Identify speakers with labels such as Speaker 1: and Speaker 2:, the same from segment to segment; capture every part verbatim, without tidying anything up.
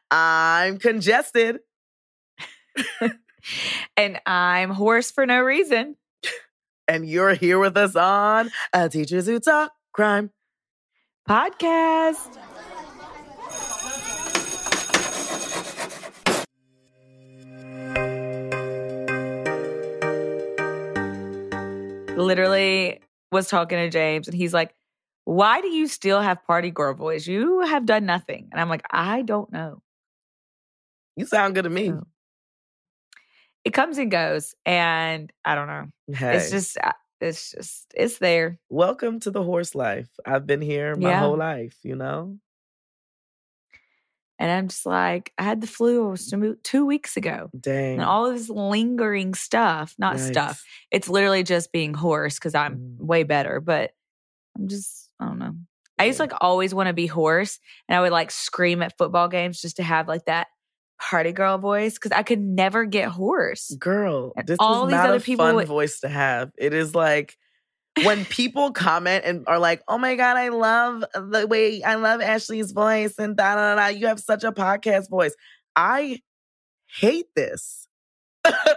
Speaker 1: I'm congested.
Speaker 2: And I'm hoarse for no reason.
Speaker 1: And you're here with us on A Teachers Who Talk Crime
Speaker 2: podcast. Literally was talking to James and he's like, why do you still have party girl voice? You have done nothing. And I'm like, I don't know.
Speaker 1: You sound good to me.
Speaker 2: So, it comes and goes, and I don't know.
Speaker 1: Hey.
Speaker 2: It's just, it's just, it's there.
Speaker 1: Welcome to the horse life. I've been here my
Speaker 2: yeah.
Speaker 1: whole life, you know?
Speaker 2: And I'm just like, I had the flu was two, two weeks ago.
Speaker 1: Dang.
Speaker 2: And all of this lingering stuff, not
Speaker 1: Yikes.
Speaker 2: stuff. It's literally just being hoarse because I'm
Speaker 1: Mm.
Speaker 2: way better. But I'm just, I don't know. I used to like always want to be hoarse. And I would like scream at football games just to have like that party girl voice because I could never get hoarse.
Speaker 1: Girl,
Speaker 2: and
Speaker 1: this
Speaker 2: all
Speaker 1: is
Speaker 2: these
Speaker 1: not
Speaker 2: other
Speaker 1: a
Speaker 2: people
Speaker 1: fun
Speaker 2: would,
Speaker 1: voice to have. It is like when people comment and are like, oh my God, I love the way, I love Ashley's voice and da da da. You have such a podcast voice. I hate this. I,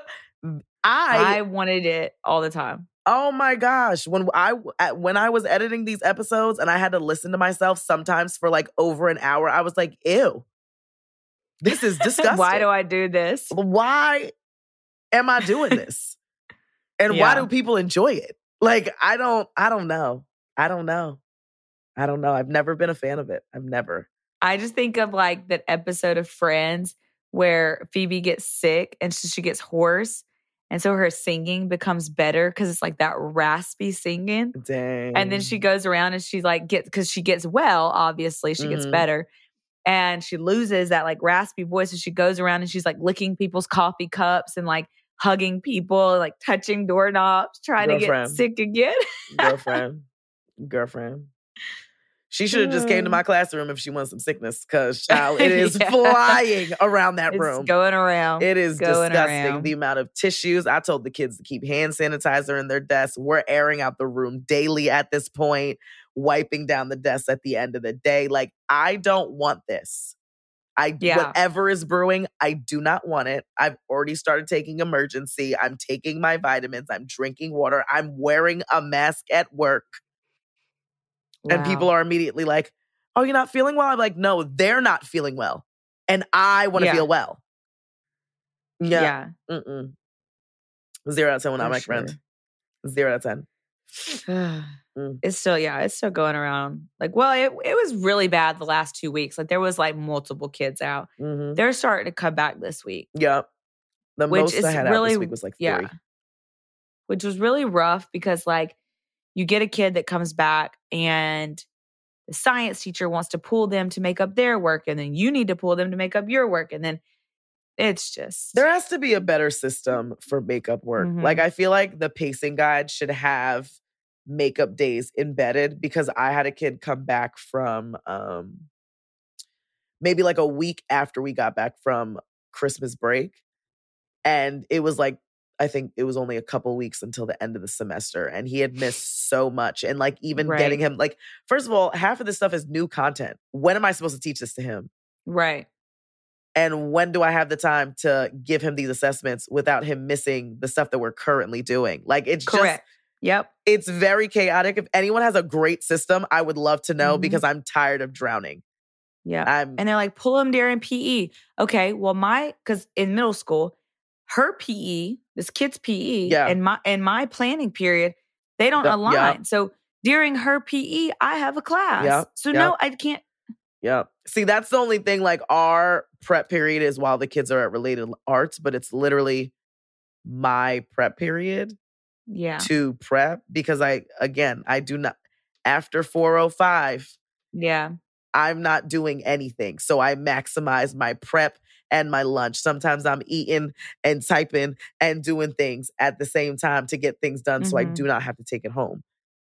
Speaker 2: I wanted it all the time.
Speaker 1: Oh my gosh. When I, when I was editing these episodes and I had to listen to myself sometimes for like over an hour, I was like, ew, this is disgusting.
Speaker 2: Why do I do this?
Speaker 1: Why am I doing this? And
Speaker 2: Yeah.
Speaker 1: why do people enjoy it? Like, I don't, I don't know. I don't know. I don't know. I've never been a fan of it. I've never.
Speaker 2: I just think of like that episode of Friends where Phoebe gets sick and so she gets hoarse. And so her singing becomes better because it's like that raspy singing.
Speaker 1: Dang.
Speaker 2: And then she goes around and she like gets, because she gets well, obviously, she gets
Speaker 1: Mhm.
Speaker 2: better. And she loses that like raspy voice. And she goes around and she's like licking people's coffee cups and like hugging people, like touching doorknobs, trying
Speaker 1: Girlfriend.
Speaker 2: to get sick again.
Speaker 1: Girlfriend. Girlfriend. She should have just came to my classroom if she wants some sickness because, child, it is
Speaker 2: Yeah.
Speaker 1: flying around that
Speaker 2: It's
Speaker 1: room.
Speaker 2: going around.
Speaker 1: It is
Speaker 2: going
Speaker 1: disgusting.
Speaker 2: around.
Speaker 1: The amount of tissues. I told the kids to keep hand sanitizer in their desks. We're airing out the room daily at this point, wiping down the desks at the end of the day. Like, I don't want this. I
Speaker 2: Yeah.
Speaker 1: Whatever is brewing, I do not want it. I've already started taking emergency. I'm taking my vitamins. I'm drinking water. I'm wearing a mask at work. And
Speaker 2: Wow.
Speaker 1: people are immediately like, oh, you're not feeling well? I'm like, no, they're not feeling well. And I want to
Speaker 2: Yeah.
Speaker 1: feel well. Yeah.
Speaker 2: Yeah.
Speaker 1: Mm-mm. Zero out of ten when
Speaker 2: For
Speaker 1: I'm my
Speaker 2: sure.
Speaker 1: friend. Zero out of ten. Mm.
Speaker 2: It's still, yeah, it's still going around. Like, well, it, it was really bad the last two weeks. Like, there was like multiple kids out.
Speaker 1: Mm-hmm.
Speaker 2: They're starting to come back this week.
Speaker 1: Yep. The
Speaker 2: Which
Speaker 1: most
Speaker 2: is
Speaker 1: I had
Speaker 2: really,
Speaker 1: out this week was like three.
Speaker 2: yeah. Which was really rough because, like, you get a kid that comes back and the science teacher wants to pull them to make up their work, and then you need to pull them to make up your work, and then it's just
Speaker 1: There has to be a better system for makeup work.
Speaker 2: Mhm.
Speaker 1: Like, I feel like the pacing guide should have makeup days embedded because I had a kid come back from um, maybe like a week after we got back from Christmas break. And it was like, I think it was only a couple weeks until the end of the semester. And he had missed so much. And like even
Speaker 2: Right.
Speaker 1: getting him, like, first of all, half of this stuff is new content. When am I supposed to teach this to him?
Speaker 2: right.
Speaker 1: And when do I have the time to give him these assessments without him missing the stuff that we're currently doing? Like, it's
Speaker 2: Correct. Yep.
Speaker 1: just, it's very chaotic. If anyone has a great system, I would love to know
Speaker 2: Mhm.
Speaker 1: because I'm tired of drowning.
Speaker 2: Yeah.
Speaker 1: I'm,
Speaker 2: And they're like, pull them during P E. Okay, well, my, because in middle school, her P E, this kid's P E,
Speaker 1: Yeah.
Speaker 2: and my and my planning period, they don't
Speaker 1: The-
Speaker 2: align.
Speaker 1: yeah.
Speaker 2: So during her P E, I have a class.
Speaker 1: Yeah,
Speaker 2: So
Speaker 1: yeah.
Speaker 2: no, I can't.
Speaker 1: yeah. See, that's the only thing. Like, our prep period is while the kids are at related arts, but it's literally my prep period
Speaker 2: Yeah.
Speaker 1: to prep because I, again, I do not, after four oh five,
Speaker 2: Yeah.
Speaker 1: I'm not doing anything. So I maximize my prep and my lunch. Sometimes I'm eating and typing and doing things at the same time to get things done so I
Speaker 2: Mhm.
Speaker 1: do not have to take it home.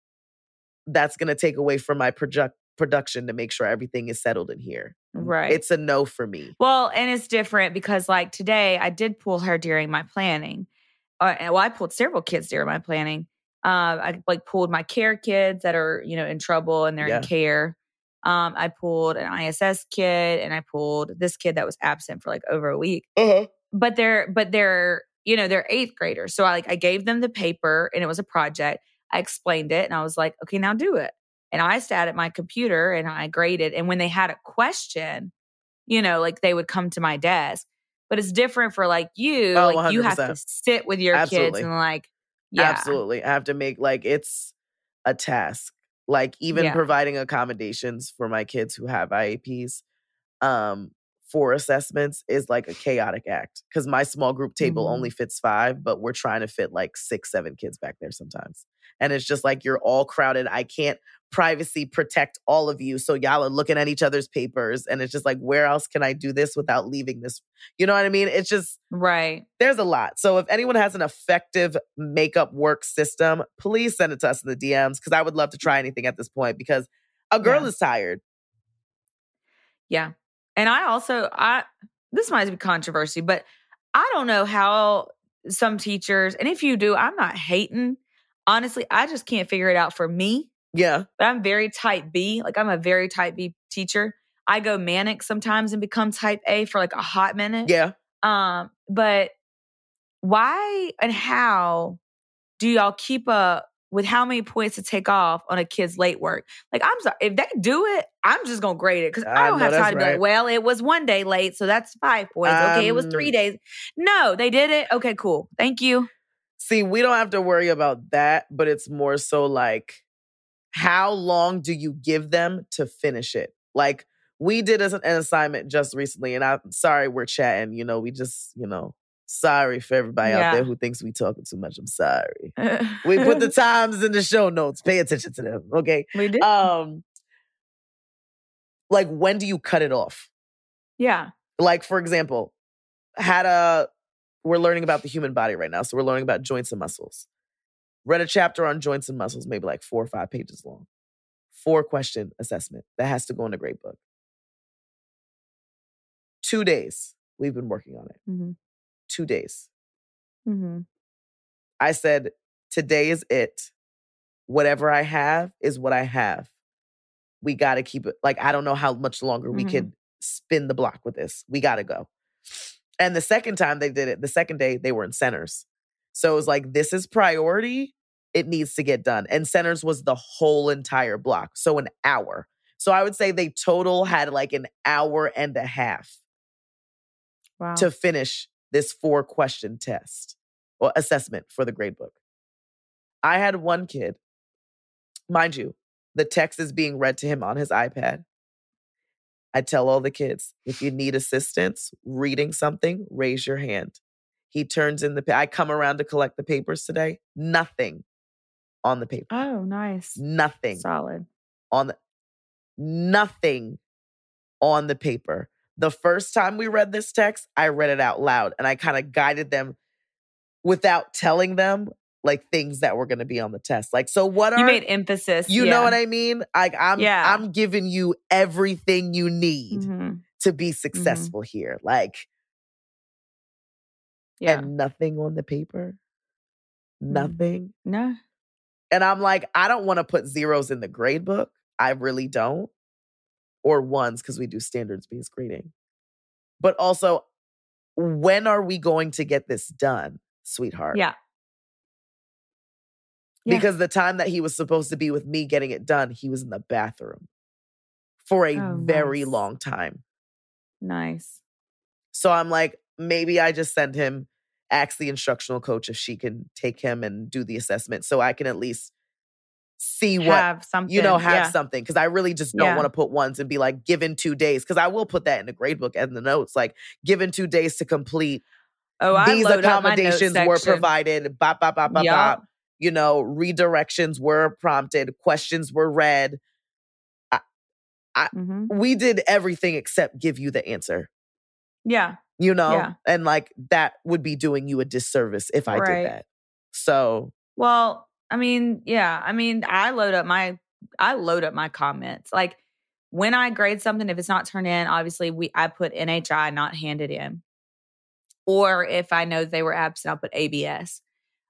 Speaker 1: That's going to take away from my project production to make sure everything is settled in here.
Speaker 2: Right.
Speaker 1: It's a no for me.
Speaker 2: Well, and it's different because like today I did pull her during my planning. Uh, and- well, I pulled several kids during my planning. Uh, I like pulled my care kids that are, you know, in trouble and they're
Speaker 1: Yeah.
Speaker 2: in care. Um, I pulled an I S S kid and I pulled this kid that was absent for like over a week.
Speaker 1: Uh-huh.
Speaker 2: But they're, but they're, you know, they're eighth graders. So I like, I gave them the paper and it was a project. I explained it and I was like, okay, now do it. And I sat at my computer and I graded. And when they had a question, you know, like they would come to my desk. But it's different for like you,
Speaker 1: Oh,
Speaker 2: like you have to
Speaker 1: one hundred percent.
Speaker 2: sit with your
Speaker 1: Absolutely.
Speaker 2: kids and like, yeah.
Speaker 1: Absolutely. I have to make, like, it's a task. Like, even
Speaker 2: Yeah.
Speaker 1: providing accommodations for my kids who have I A Ps um, for assessments is like a chaotic act. Because my small group table
Speaker 2: Mhm.
Speaker 1: only fits five, but we're trying to fit like six, seven kids back there sometimes. And it's just like you're all crowded. I can't privacy protect all of you. So y'all are looking at each other's papers. And it's just like, where else can I do this without leaving this? You know what I mean? It's just,
Speaker 2: Right.
Speaker 1: there's a lot. So if anyone has an effective makeup work system, please send it to us in the D Ms because I would love to try anything at this point because a girl
Speaker 2: Yeah.
Speaker 1: is tired.
Speaker 2: Yeah. And I also, I, this might be controversy, but I don't know how some teachers, and if you do, I'm not hating. Honestly, I just can't figure it out for me.
Speaker 1: Yeah.
Speaker 2: But I'm very type B. Like I'm a very type B teacher. I go manic sometimes and become type A for like a hot minute.
Speaker 1: Yeah.
Speaker 2: Um, but why and how do y'all keep up with how many points to take off on a kid's late work? Like, I'm sorry, if they do it, I'm just gonna grade it because I
Speaker 1: I
Speaker 2: don't
Speaker 1: know
Speaker 2: have time
Speaker 1: that's
Speaker 2: to be
Speaker 1: right.
Speaker 2: like, well, it was one day late, so that's five points. Okay, it was three
Speaker 1: Um,
Speaker 2: days. No, they did it. Okay, cool. Thank you.
Speaker 1: See, we don't have to worry about that, but it's more so like, how long do you give them to finish it? Like, we did as an assignment just recently, and I'm sorry we're chatting. You know, we just, you know, sorry for everybody out there
Speaker 2: Yeah.
Speaker 1: who thinks we talking too much. I'm sorry. We put the times in the show notes. Pay attention to them, okay?
Speaker 2: we did.
Speaker 1: Um, like, when do you cut it off?
Speaker 2: yeah.
Speaker 1: Like, for example, had a, we're learning about the human body right now. So we're learning about joints and muscles. Read a chapter on joints and muscles, maybe like four or five pages long. Four question assessment that has to go in a grade book. Two days we've been working on it.
Speaker 2: Mm-hmm.
Speaker 1: Two days.
Speaker 2: Mm-hmm.
Speaker 1: I said, today is it. Whatever I have is what I have. We got to keep it. Like, I don't know how much longer we
Speaker 2: Mhm.
Speaker 1: could spin the block with this. We got to go. And the second time they did it, the second day, they were in centers. So it was like, this is priority. It needs to get done. And centers was the whole entire block. So an hour. So I would say they total had like an hour and a half
Speaker 2: Wow.
Speaker 1: to finish this four question test or assessment for the grade book. I had one kid, mind you, the text is being read to him on his iPad. I tell all the kids, if you need assistance reading something, raise your hand. He turns in the, pa- I come around to collect the papers today. Nothing on the paper.
Speaker 2: Oh, nice.
Speaker 1: Nothing
Speaker 2: Solid.
Speaker 1: on the, nothing on the paper. The first time we read this text, I read it out loud and I kind of guided them without telling them like things that were going to be on the test. Like, so what are
Speaker 2: You made emphasis.
Speaker 1: you
Speaker 2: yeah.
Speaker 1: know what I mean? Like, I'm
Speaker 2: Yeah.
Speaker 1: I'm giving you everything you need
Speaker 2: Mhm.
Speaker 1: to be successful here. Like,
Speaker 2: Yeah.
Speaker 1: and nothing on the paper.
Speaker 2: Mhm.
Speaker 1: Nothing.
Speaker 2: No.
Speaker 1: And I'm like, I don't want to put zeros in the grade book. I really don't. Or ones, because we do standards-based grading. But also, when are we going to get this done, sweetheart?
Speaker 2: Yeah. Yeah.
Speaker 1: Because the time that he was supposed to be with me getting it done, he was in the bathroom for a
Speaker 2: Oh,
Speaker 1: very
Speaker 2: nice.
Speaker 1: long time.
Speaker 2: Nice.
Speaker 1: So I'm like, maybe I just send him, ask the instructional coach if she can take him and do the assessment so I can at least see what,
Speaker 2: Have something.
Speaker 1: you know, have
Speaker 2: yeah.
Speaker 1: something. Because I really just don't
Speaker 2: Yeah.
Speaker 1: want to put ones and be like, given two days. Because I will put that in the grade book and the notes, like, given two days to complete.
Speaker 2: Oh, I
Speaker 1: These
Speaker 2: load up my note
Speaker 1: accommodations were
Speaker 2: section.
Speaker 1: provided. Bop, bop, bop, bop,
Speaker 2: Yup.
Speaker 1: bop. You know, redirections were prompted. Questions were read. I, I,
Speaker 2: Mhm.
Speaker 1: we did everything except give you the answer.
Speaker 2: Yeah.
Speaker 1: You know?
Speaker 2: Yeah.
Speaker 1: And like, that would be doing you a disservice if I
Speaker 2: Right.
Speaker 1: did that. So,
Speaker 2: Well, I mean, yeah. I mean, I load up my I load up my comments. Like when I grade something, if it's not turned in, obviously we I put N H I, not handed in. Or if I know they were absent, I'll put A B S.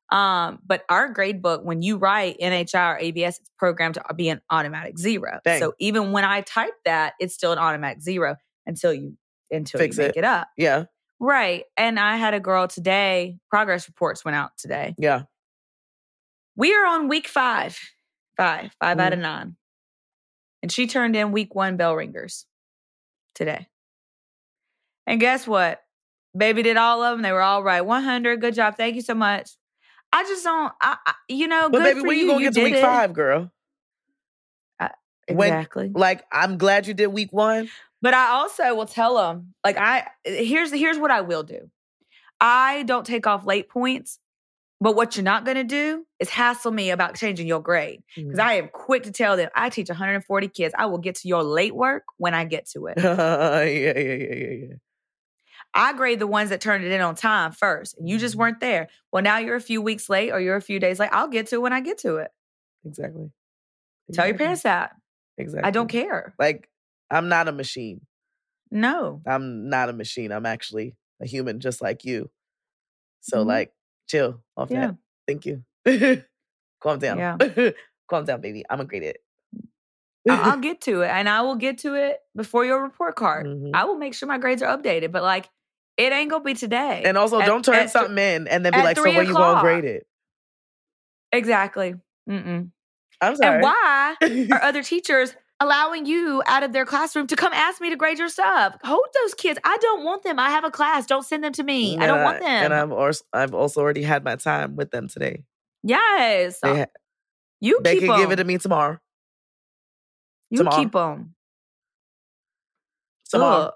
Speaker 2: Um, but our grade book, when you write N H I or A B S, it's programmed to be an automatic zero.
Speaker 1: Dang.
Speaker 2: So even when I type that, it's still an automatic zero until you until
Speaker 1: Fix
Speaker 2: you make
Speaker 1: it.
Speaker 2: it up.
Speaker 1: Yeah.
Speaker 2: Right. And I had a girl today, progress reports went out today.
Speaker 1: Yeah.
Speaker 2: We are on week five. Five. Five
Speaker 1: Mhm.
Speaker 2: out of nine. And she turned in week one bell ringers today. And guess what? Baby did all of them. They were all right. one hundred. Good job. Thank you so much. I just don't, I, I, you know,
Speaker 1: But
Speaker 2: good
Speaker 1: baby,
Speaker 2: for
Speaker 1: when
Speaker 2: you.
Speaker 1: you gonna
Speaker 2: You
Speaker 1: get to
Speaker 2: did
Speaker 1: week
Speaker 2: it.
Speaker 1: five, girl?
Speaker 2: Uh,
Speaker 1: When-
Speaker 2: exactly.
Speaker 1: Like, I'm glad you did week one.
Speaker 2: But I also will tell them, like, I, here's, here's what I will do. I don't take off late points, but what you're not going to do is hassle me about changing your grade. Because I am quick to tell them, I teach one hundred forty kids. I will get to your late work when I get to it.
Speaker 1: yeah, yeah, yeah, yeah, yeah.
Speaker 2: I grade the ones that turned it in on time first. You just
Speaker 1: Mhm.
Speaker 2: weren't there. Well, now you're a few weeks late or you're a few days late. I'll get to it when I get to it.
Speaker 1: Exactly.
Speaker 2: Tell your
Speaker 1: Exactly.
Speaker 2: parents that.
Speaker 1: Exactly.
Speaker 2: I don't care.
Speaker 1: Like, I'm not a machine.
Speaker 2: No.
Speaker 1: I'm not a machine. I'm actually a human just like you. So,
Speaker 2: Mhm.
Speaker 1: like, chill off
Speaker 2: Yeah.
Speaker 1: that. Thank you. Calm down.
Speaker 2: Yeah.
Speaker 1: Calm down, baby. I'm gonna grade it.
Speaker 2: I- I'll get to it, and I will get to it before your report card.
Speaker 1: Mhm.
Speaker 2: I will make sure my grades are updated, but like, it ain't gonna be today.
Speaker 1: And also,
Speaker 2: At-
Speaker 1: don't turn
Speaker 2: at th-
Speaker 1: something in and then be
Speaker 2: at
Speaker 1: like, so
Speaker 2: three
Speaker 1: where you gonna
Speaker 2: o'clock.
Speaker 1: grade it?
Speaker 2: Exactly. Mm-mm.
Speaker 1: I'm sorry.
Speaker 2: And why are other teachers allowing you out of their classroom to come ask me to grade your stuff? Hold those kids. I don't want them. I have a class. Don't send them to me. I
Speaker 1: And
Speaker 2: don't want them.
Speaker 1: And I've also, I've also already had my time with them today.
Speaker 2: yes.
Speaker 1: They, ha-
Speaker 2: you
Speaker 1: they
Speaker 2: keep
Speaker 1: can
Speaker 2: them.
Speaker 1: give it to me tomorrow.
Speaker 2: You
Speaker 1: tomorrow.
Speaker 2: keep them.
Speaker 1: Tomorrow.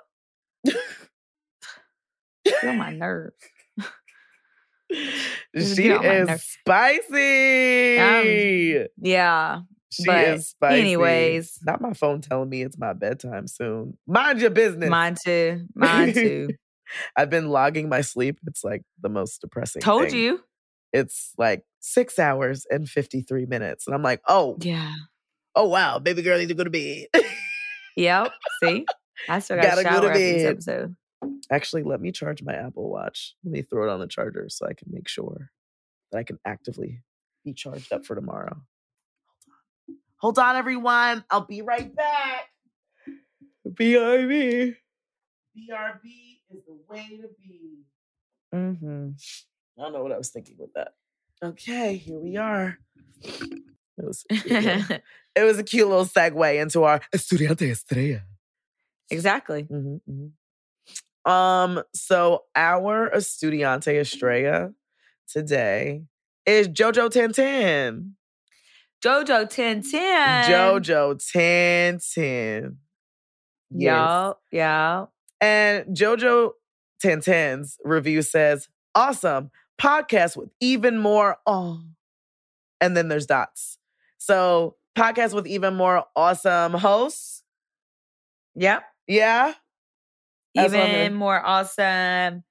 Speaker 2: Get on my nerves. Just
Speaker 1: She
Speaker 2: get on my
Speaker 1: is
Speaker 2: nerves.
Speaker 1: spicy.
Speaker 2: Yeah.
Speaker 1: she
Speaker 2: but
Speaker 1: is spicy.
Speaker 2: anyways.
Speaker 1: Not my phone telling me it's my bedtime soon. Mind your business.
Speaker 2: Mine too. Mine too.
Speaker 1: I've been logging my sleep. It's like the most depressing
Speaker 2: Told
Speaker 1: thing.
Speaker 2: you.
Speaker 1: It's like six hours and fifty-three minutes. And I'm like, oh,
Speaker 2: Yeah.
Speaker 1: oh wow, baby girl need to go to bed.
Speaker 2: Yep. See? I still got
Speaker 1: Gotta
Speaker 2: to
Speaker 1: go
Speaker 2: shower
Speaker 1: to
Speaker 2: after this
Speaker 1: bed.
Speaker 2: episode.
Speaker 1: Actually, let me charge my Apple Watch. Let me throw it on the charger so I can make sure that I can actively be charged up for tomorrow. Hold on. Hold on, everyone. I'll be right back. B R B. B R B is the way to be.
Speaker 2: Mm-hmm.
Speaker 1: I don't know what I was thinking with that. Okay, here we are. It was a cute little, it was a cute little segue into our Estudiante Estrella.
Speaker 2: Exactly.
Speaker 1: Mm-hmm, mm-hmm. Um, so our Estudiante Estrella today is Jojo Tintin.
Speaker 2: Jojo Tintin.
Speaker 1: Jojo Tintin.
Speaker 2: Yeah, yeah.
Speaker 1: And Jojo Tintin's review says, awesome podcast with even more oh. And then there's dots. So podcast with even more awesome hosts.
Speaker 2: Yep.
Speaker 1: Yeah. That's what I'm
Speaker 2: Even
Speaker 1: hearing.
Speaker 2: more awesome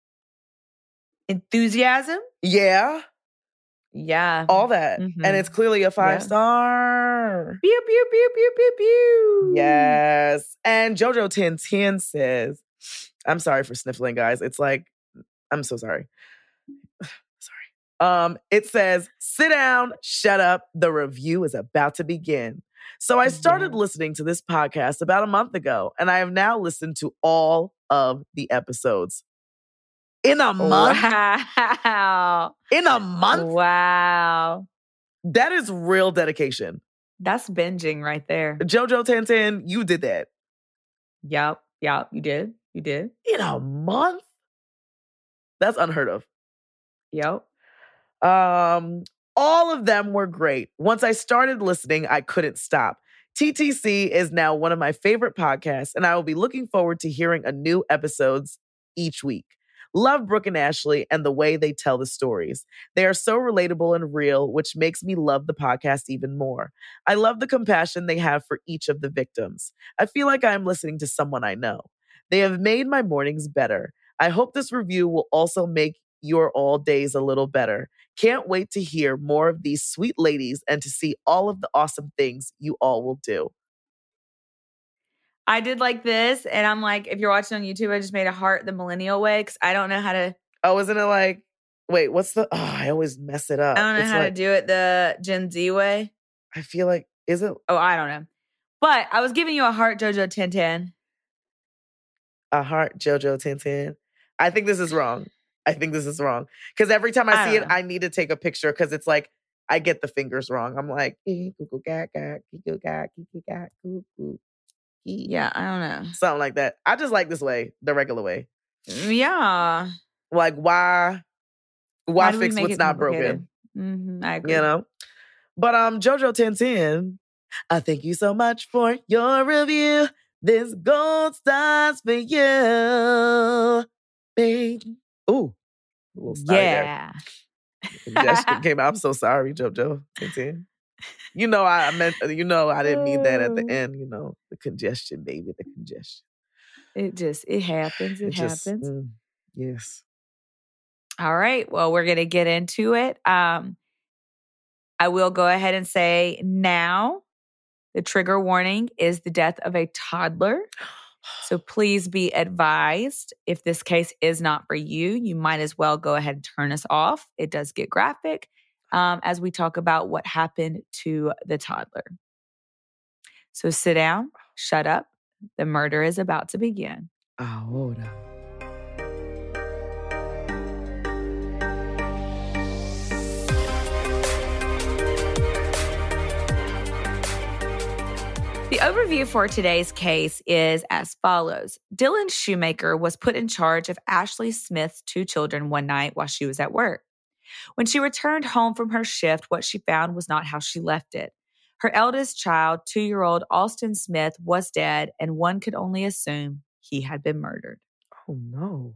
Speaker 2: enthusiasm.
Speaker 1: Yeah.
Speaker 2: Yeah.
Speaker 1: All that.
Speaker 2: Mhm.
Speaker 1: And it's clearly a five
Speaker 2: Yeah.
Speaker 1: star.
Speaker 2: Pew, pew, pew, pew, pew, pew.
Speaker 1: Yes. And Jojo Tintin says, I'm sorry for sniffling, guys. It's like, I'm so sorry. Sorry. Um, it says, sit down, shut up. The review is about to begin. So I started
Speaker 2: Yeah.
Speaker 1: listening to this podcast about a month ago, and I have now listened to all of the episodes. In a month?
Speaker 2: Wow.
Speaker 1: In a month?
Speaker 2: Wow.
Speaker 1: That is real dedication.
Speaker 2: That's binging right there.
Speaker 1: Jojo Tintin, you did that.
Speaker 2: Yep. Yep. You did. You did.
Speaker 1: In a month? That's unheard of.
Speaker 2: Yep.
Speaker 1: Um, all of them were great. Once I started listening, I couldn't stop. T T C is now one of my favorite podcasts, and I will be looking forward to hearing a new episodes each week. Love Brooke and Ashley and the way they tell the stories. They are so relatable and real, which makes me love the podcast even more. I love the compassion they have for each of the victims. I feel like I am listening to someone I know. They have made my mornings better. I hope this review will also make your all days a little better. Can't wait to hear more of these sweet ladies and to see all of the awesome things you all will do.
Speaker 2: I did like this, and I'm like, if you're watching on YouTube, I just made a heart the millennial way because I don't know how to.
Speaker 1: Oh, isn't it like Wait, what's the? Oh, I always mess it up.
Speaker 2: I don't know
Speaker 1: it's
Speaker 2: how
Speaker 1: like,
Speaker 2: to do it the Gen Z way.
Speaker 1: I feel like is it
Speaker 2: Oh, I don't know. But I was giving you a heart, JoJo ten ten.
Speaker 1: a heart, JoJo ten ten? I think this is wrong. I think this is wrong because every time I,
Speaker 2: I
Speaker 1: see
Speaker 2: don't
Speaker 1: it,
Speaker 2: know.
Speaker 1: I need to take a picture because it's like I get the fingers wrong. I'm like,
Speaker 2: Yeah, I don't know.
Speaker 1: something like that. I just like this way, the regular way.
Speaker 2: Yeah.
Speaker 1: Like why? Why,
Speaker 2: Why do we
Speaker 1: fix
Speaker 2: make
Speaker 1: what's
Speaker 2: it
Speaker 1: not
Speaker 2: complicated?
Speaker 1: broken?
Speaker 2: Mm-hmm, I agree.
Speaker 1: You know. But um, JoJo ten ten, I thank you so much for your review. This gold star's for you, baby. Ooh, a little snotty there.
Speaker 2: Yeah.
Speaker 1: Congestion came out. I'm so sorry, JoJo ten ten. You know I meant. You know I didn't mean that at the end. You know the congestion, baby, the congestion.
Speaker 2: It just it happens. It,
Speaker 1: It just,
Speaker 2: happens.
Speaker 1: mm, yes.
Speaker 2: All right. Well, we're gonna get into it. Um, I will go ahead and say now the trigger warning is the death of a toddler. So please be advised if this case is not for you, you might as well go ahead and turn us off. It does get graphic um, as we talk about what happened to the toddler. So sit down, shut up. The murder is about to begin.
Speaker 1: Ahora.
Speaker 2: The overview for today's case is as follows. Dylan Shoemaker was put in charge of Ashley Smith's two children one night while she was at work. When she returned home from her shift, what she found was not how she left it. Her eldest child, two-year-old Alston Smith, was dead, and one could only assume he had been murdered.
Speaker 1: Oh, no.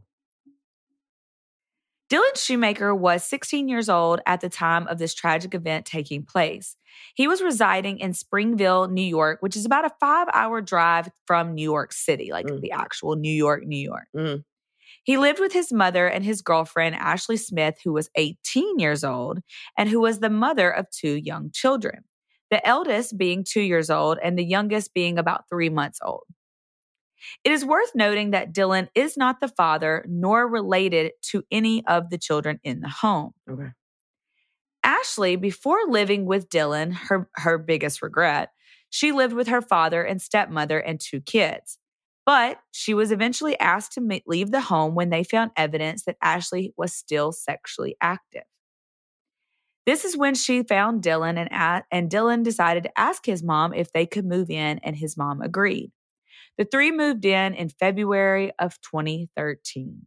Speaker 2: Dylan Shoemaker was sixteen years old at the time of this tragic event taking place. He was residing in Springville, New York, which is about a five-hour drive from New York City, like mm. the actual New York, New York.
Speaker 1: Mm.
Speaker 2: He lived with his mother and his girlfriend, Ashley Smith, who was eighteen years old and who was the mother of two young children, the eldest being two years old and the youngest being about three months old. It is worth noting that Dylan is not the father nor related to any of the children in the home.
Speaker 1: Okay.
Speaker 2: Ashley, before living with Dylan, her, her biggest regret, she lived with her father and stepmother and two kids. But she was eventually asked to leave the home when they found evidence that Ashley was still sexually active. This is when she found Dylan, and, and Dylan decided to ask his mom if they could move in, and his mom agreed. The three moved in in February of twenty thirteen.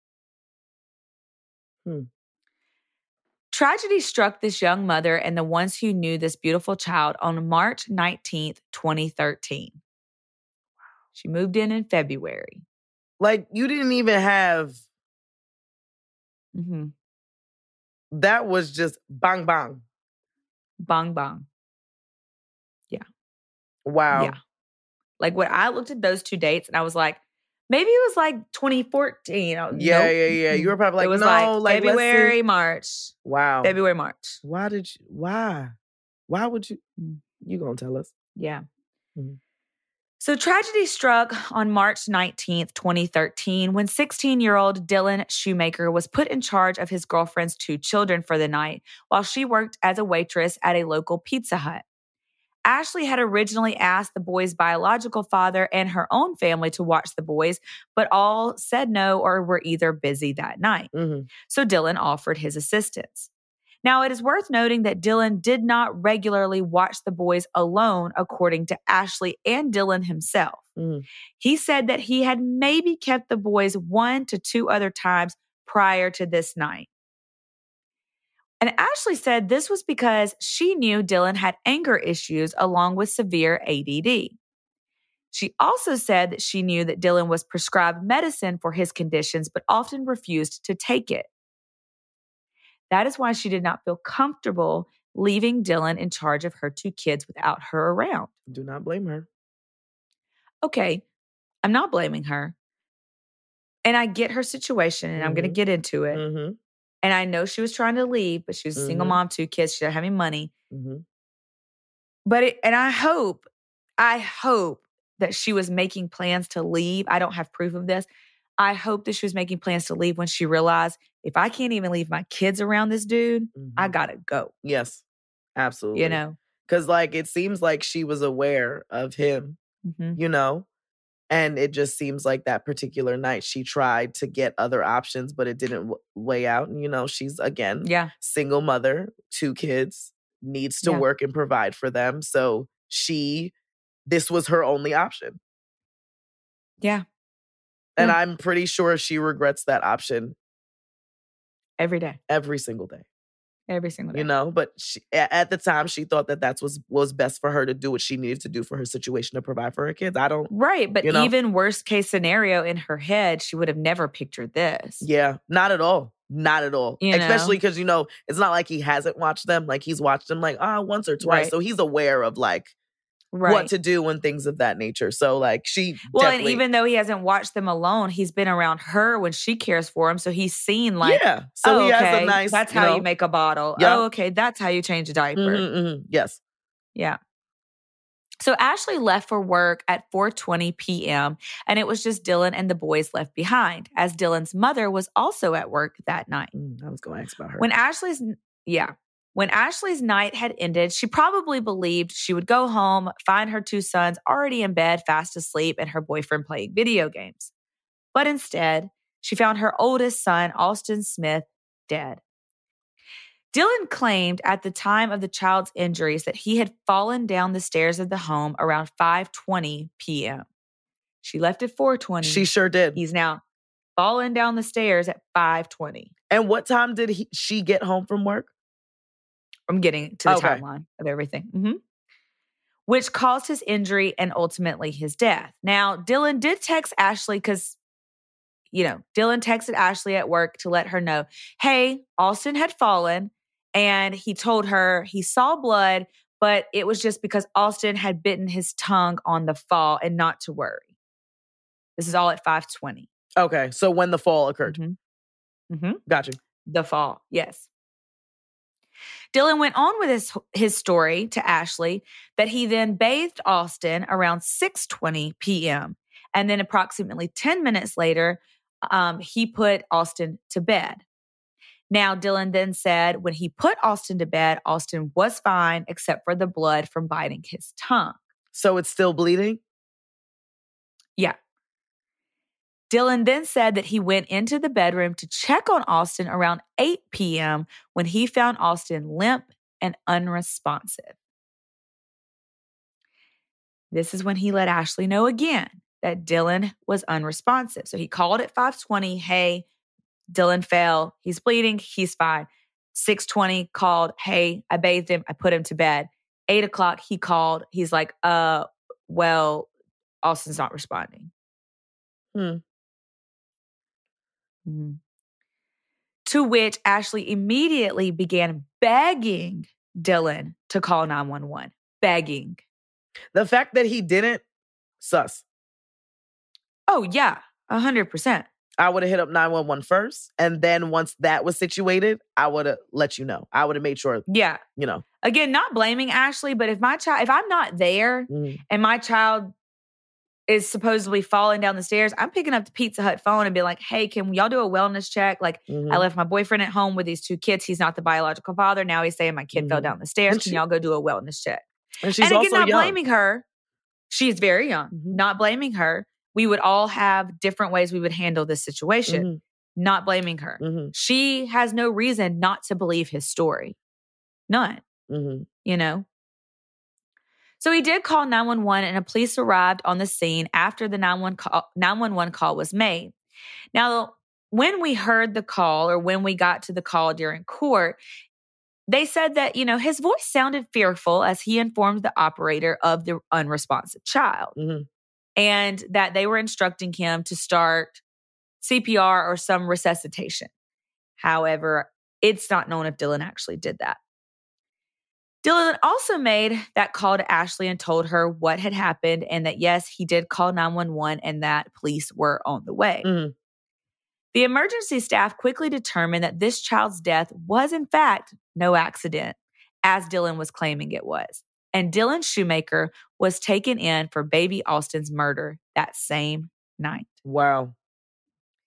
Speaker 1: Hmm.
Speaker 2: Tragedy struck this young mother and the ones who knew this beautiful child on March nineteenth, twenty thirteen. She moved in in February.
Speaker 1: Like, you didn't even have...
Speaker 2: Mm-hmm.
Speaker 1: That was just bang, bang.
Speaker 2: Bang, bang. Yeah.
Speaker 1: Wow.
Speaker 2: Yeah. Like, when I looked at those two dates and I was like, maybe it was like twenty fourteen.
Speaker 1: Yeah,
Speaker 2: nope.
Speaker 1: yeah, yeah. You were probably like,
Speaker 2: it was
Speaker 1: no,
Speaker 2: like,
Speaker 1: like
Speaker 2: February, March.
Speaker 1: Wow.
Speaker 2: February, March.
Speaker 1: Why did you, why? Why would you, you gonna tell us?
Speaker 2: Yeah.
Speaker 1: Mm-hmm.
Speaker 2: So tragedy struck on March nineteenth, twenty thirteen, when sixteen-year-old Dylan Shoemaker was put in charge of his girlfriend's two children for the night while she worked as a waitress at a local Pizza Hut. Ashley had originally asked the boys' biological father and her own family to watch the boys, but all said no or were either busy that night.
Speaker 1: Mm-hmm.
Speaker 2: So Dylan offered his assistance. Now, it is worth noting that Dylan did not regularly watch the boys alone, according to Ashley and Dylan himself.
Speaker 1: Mm.
Speaker 2: He said that he had maybe kept the boys one to two other times prior to this night. And Ashley said this was because she knew Dylan had anger issues along with severe A D D. She also said that she knew that Dylan was prescribed medicine for his conditions, but often refused to take it. That is why she did not feel comfortable leaving Dylan in charge of her two kids without her around.
Speaker 1: Do not blame her.
Speaker 2: Okay, I'm not blaming her. And I get her situation, and mm-hmm. I'm going to get into it.
Speaker 1: Mm-hmm.
Speaker 2: And I know she was trying to leave, but she was a mm-hmm. single mom, two kids. She didn't have any money.
Speaker 1: Mm-hmm.
Speaker 2: But, it, and I hope, I hope that she was making plans to leave. I don't have proof of this. I hope that she was making plans to leave when she realized, if I can't even leave my kids around this dude,
Speaker 1: Mm-hmm.
Speaker 2: I gotta go.
Speaker 1: Yes, absolutely.
Speaker 2: You know?
Speaker 1: Because, like, it seems like she was aware of him,
Speaker 2: Mm-hmm.
Speaker 1: you know? And it just seems like that particular night she tried to get other options, but it didn't w- weigh out. And, you know, she's, again,
Speaker 2: Yeah.
Speaker 1: single mother, two kids, needs to
Speaker 2: Yeah.
Speaker 1: work and provide for them. So she, this was her only option.
Speaker 2: Yeah.
Speaker 1: And
Speaker 2: Yeah.
Speaker 1: I'm pretty sure she regrets that option
Speaker 2: Every day.
Speaker 1: every single day.
Speaker 2: Every single day.
Speaker 1: You know, but she, at the time, she thought that that was was best for her to do what she needed to do for her situation to provide for her kids. I don't.
Speaker 2: Right. But
Speaker 1: you know?
Speaker 2: even worst case scenario in her head, she would have never pictured this.
Speaker 1: Yeah, not at all. Not at all.
Speaker 2: You
Speaker 1: Especially
Speaker 2: know?
Speaker 1: because, you know, it's not like he hasn't watched them. Like, he's watched them like, ah, once or twice.
Speaker 2: Right.
Speaker 1: So he's aware of, like,
Speaker 2: Right.
Speaker 1: what to do and things of that nature. So, like, she
Speaker 2: Well,
Speaker 1: definitely...
Speaker 2: and even though he hasn't watched them alone, he's been around her when she cares for him. So he's seen, like,
Speaker 1: yeah. So
Speaker 2: oh,
Speaker 1: he has
Speaker 2: okay,
Speaker 1: a nice...
Speaker 2: that's
Speaker 1: you
Speaker 2: how
Speaker 1: know,
Speaker 2: you make a bottle.
Speaker 1: yeah.
Speaker 2: Oh, okay, that's how you change a diaper.
Speaker 1: Mm-hmm, mm-hmm. Yes.
Speaker 2: Yeah. So Ashley left for work at four twenty p.m. and it was just Dylan and the boys left behind, as Dylan's mother was also at work that night.
Speaker 1: Mm, I was going to ask about her.
Speaker 2: When Ashley's, yeah. When Ashley's night had ended, she probably believed she would go home, find her two sons already in bed, fast asleep, and her boyfriend playing video games. But instead, she found her oldest son, Alston Smith, dead. Dylan claimed at the time of the child's injuries that he had fallen down the stairs of the home around five twenty p.m. She left at four twenty.
Speaker 1: She sure did.
Speaker 2: He's now fallen down the stairs at five twenty.
Speaker 1: And what time did he, she get home from work?
Speaker 2: I'm getting to the
Speaker 1: Okay.
Speaker 2: timeline of everything. Mm-hmm. Which caused his injury and ultimately his death. Now, Dylan did text Ashley because, you know, Dylan texted Ashley at work to let her know, hey, Alston had fallen, and he told her he saw blood, but it was just because Alston had bitten his tongue on the fall and not to worry. This is all at five twenty.
Speaker 1: Okay, so when the fall occurred.
Speaker 2: Mm-hmm. Mm-hmm.
Speaker 1: Gotcha.
Speaker 2: The fall, yes. Dylan went on with his, his story to Ashley that he then bathed Alston around six twenty p.m. And then approximately ten minutes later, um, he put Alston to bed. Now, Dylan then said when he put Alston to bed, Alston was fine except for the blood from biting his tongue.
Speaker 1: So it's still bleeding?
Speaker 2: Yeah. Dylan then said that he went into the bedroom to check on Alston around eight p.m. when he found Alston limp and unresponsive. This is when he let Ashley know again that Dylan was unresponsive. So he called at five twenty, hey, Dylan fell, he's bleeding, he's fine. six twenty called, hey, I bathed him, I put him to bed. eight o'clock he called, he's like, uh, well, Alston's not responding.
Speaker 1: Hmm.
Speaker 2: Mm-hmm. To which Ashley immediately began begging Dylan to call nine one one. Begging.
Speaker 1: The fact that he didn't, sus.
Speaker 2: Oh, yeah, one hundred percent.
Speaker 1: I would have hit up nine one one first. And then once that was situated, I would have let you know. I would have made sure,
Speaker 2: yeah,
Speaker 1: you know.
Speaker 2: Again, not blaming Ashley, but if my child, if I'm not there
Speaker 1: mm.
Speaker 2: and my child is supposedly falling down the stairs, I'm picking up the Pizza Hut phone and be like, hey, can y'all do a wellness check? Like,
Speaker 1: mm-hmm.
Speaker 2: I left my boyfriend at home with these two kids. He's not the biological father. Now he's saying my kid mm-hmm. fell down the stairs.
Speaker 1: And
Speaker 2: can
Speaker 1: she,
Speaker 2: y'all go do a wellness check?
Speaker 1: And she's
Speaker 2: and again,
Speaker 1: also
Speaker 2: not
Speaker 1: young.
Speaker 2: blaming her. She's very young.
Speaker 1: Mm-hmm.
Speaker 2: Not blaming her. We would all have different ways we would handle this situation. Mm-hmm. Not blaming her.
Speaker 1: Mm-hmm.
Speaker 2: She has no reason not to believe his story. None.
Speaker 1: Mm-hmm.
Speaker 2: You know? So he did call nine one one and a police arrived on the scene after the nine one one call, call was made. Now, when we heard the call or when we got to the call during court, they said that, you know, his voice sounded fearful as he informed the operator of the unresponsive child
Speaker 1: mm-hmm.
Speaker 2: and that they were instructing him to start C P R or some resuscitation. However, it's not known if Dylan actually did that. Dylan also made that call to Ashley and told her what had happened and that, yes, he did call nine one one and that police were on the way.
Speaker 1: Mm-hmm.
Speaker 2: The emergency staff quickly determined that this child's death was, in fact, no accident, as Dylan was claiming it was. And Dylan Shoemaker was taken in for baby Alston's murder that same night.
Speaker 1: Wow.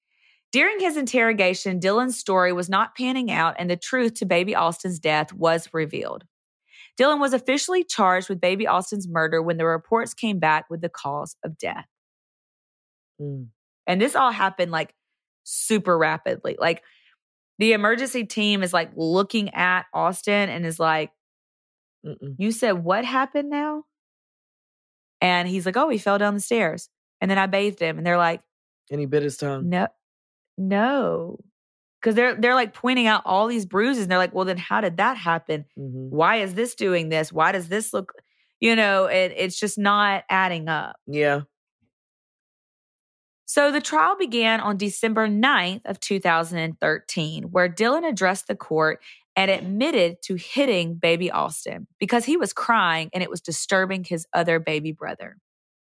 Speaker 2: During his interrogation, Dylan's story was not panning out, and the truth to baby Austin's death was revealed. Dylan was officially charged with baby Austin's murder when the reports came back with the cause of death.
Speaker 1: Mm.
Speaker 2: And this all happened like super rapidly. Like the emergency team is like looking at Austin and is like,
Speaker 1: Mm-mm.
Speaker 2: you said what happened now? And he's like, oh, he fell down the stairs. And then I bathed him. And they're like,
Speaker 1: And he bit his tongue.
Speaker 2: no, no. Because they're, they're like pointing out all these bruises. And they're like, well, then how did that happen?
Speaker 1: Mm-hmm.
Speaker 2: Why is this doing this? Why does this look, you know, it, it's just not adding up.
Speaker 1: Yeah.
Speaker 2: So the trial began on December ninth of two thousand thirteen, where Dylan addressed the court and admitted to hitting baby Austin because he was crying and it was disturbing his other baby brother.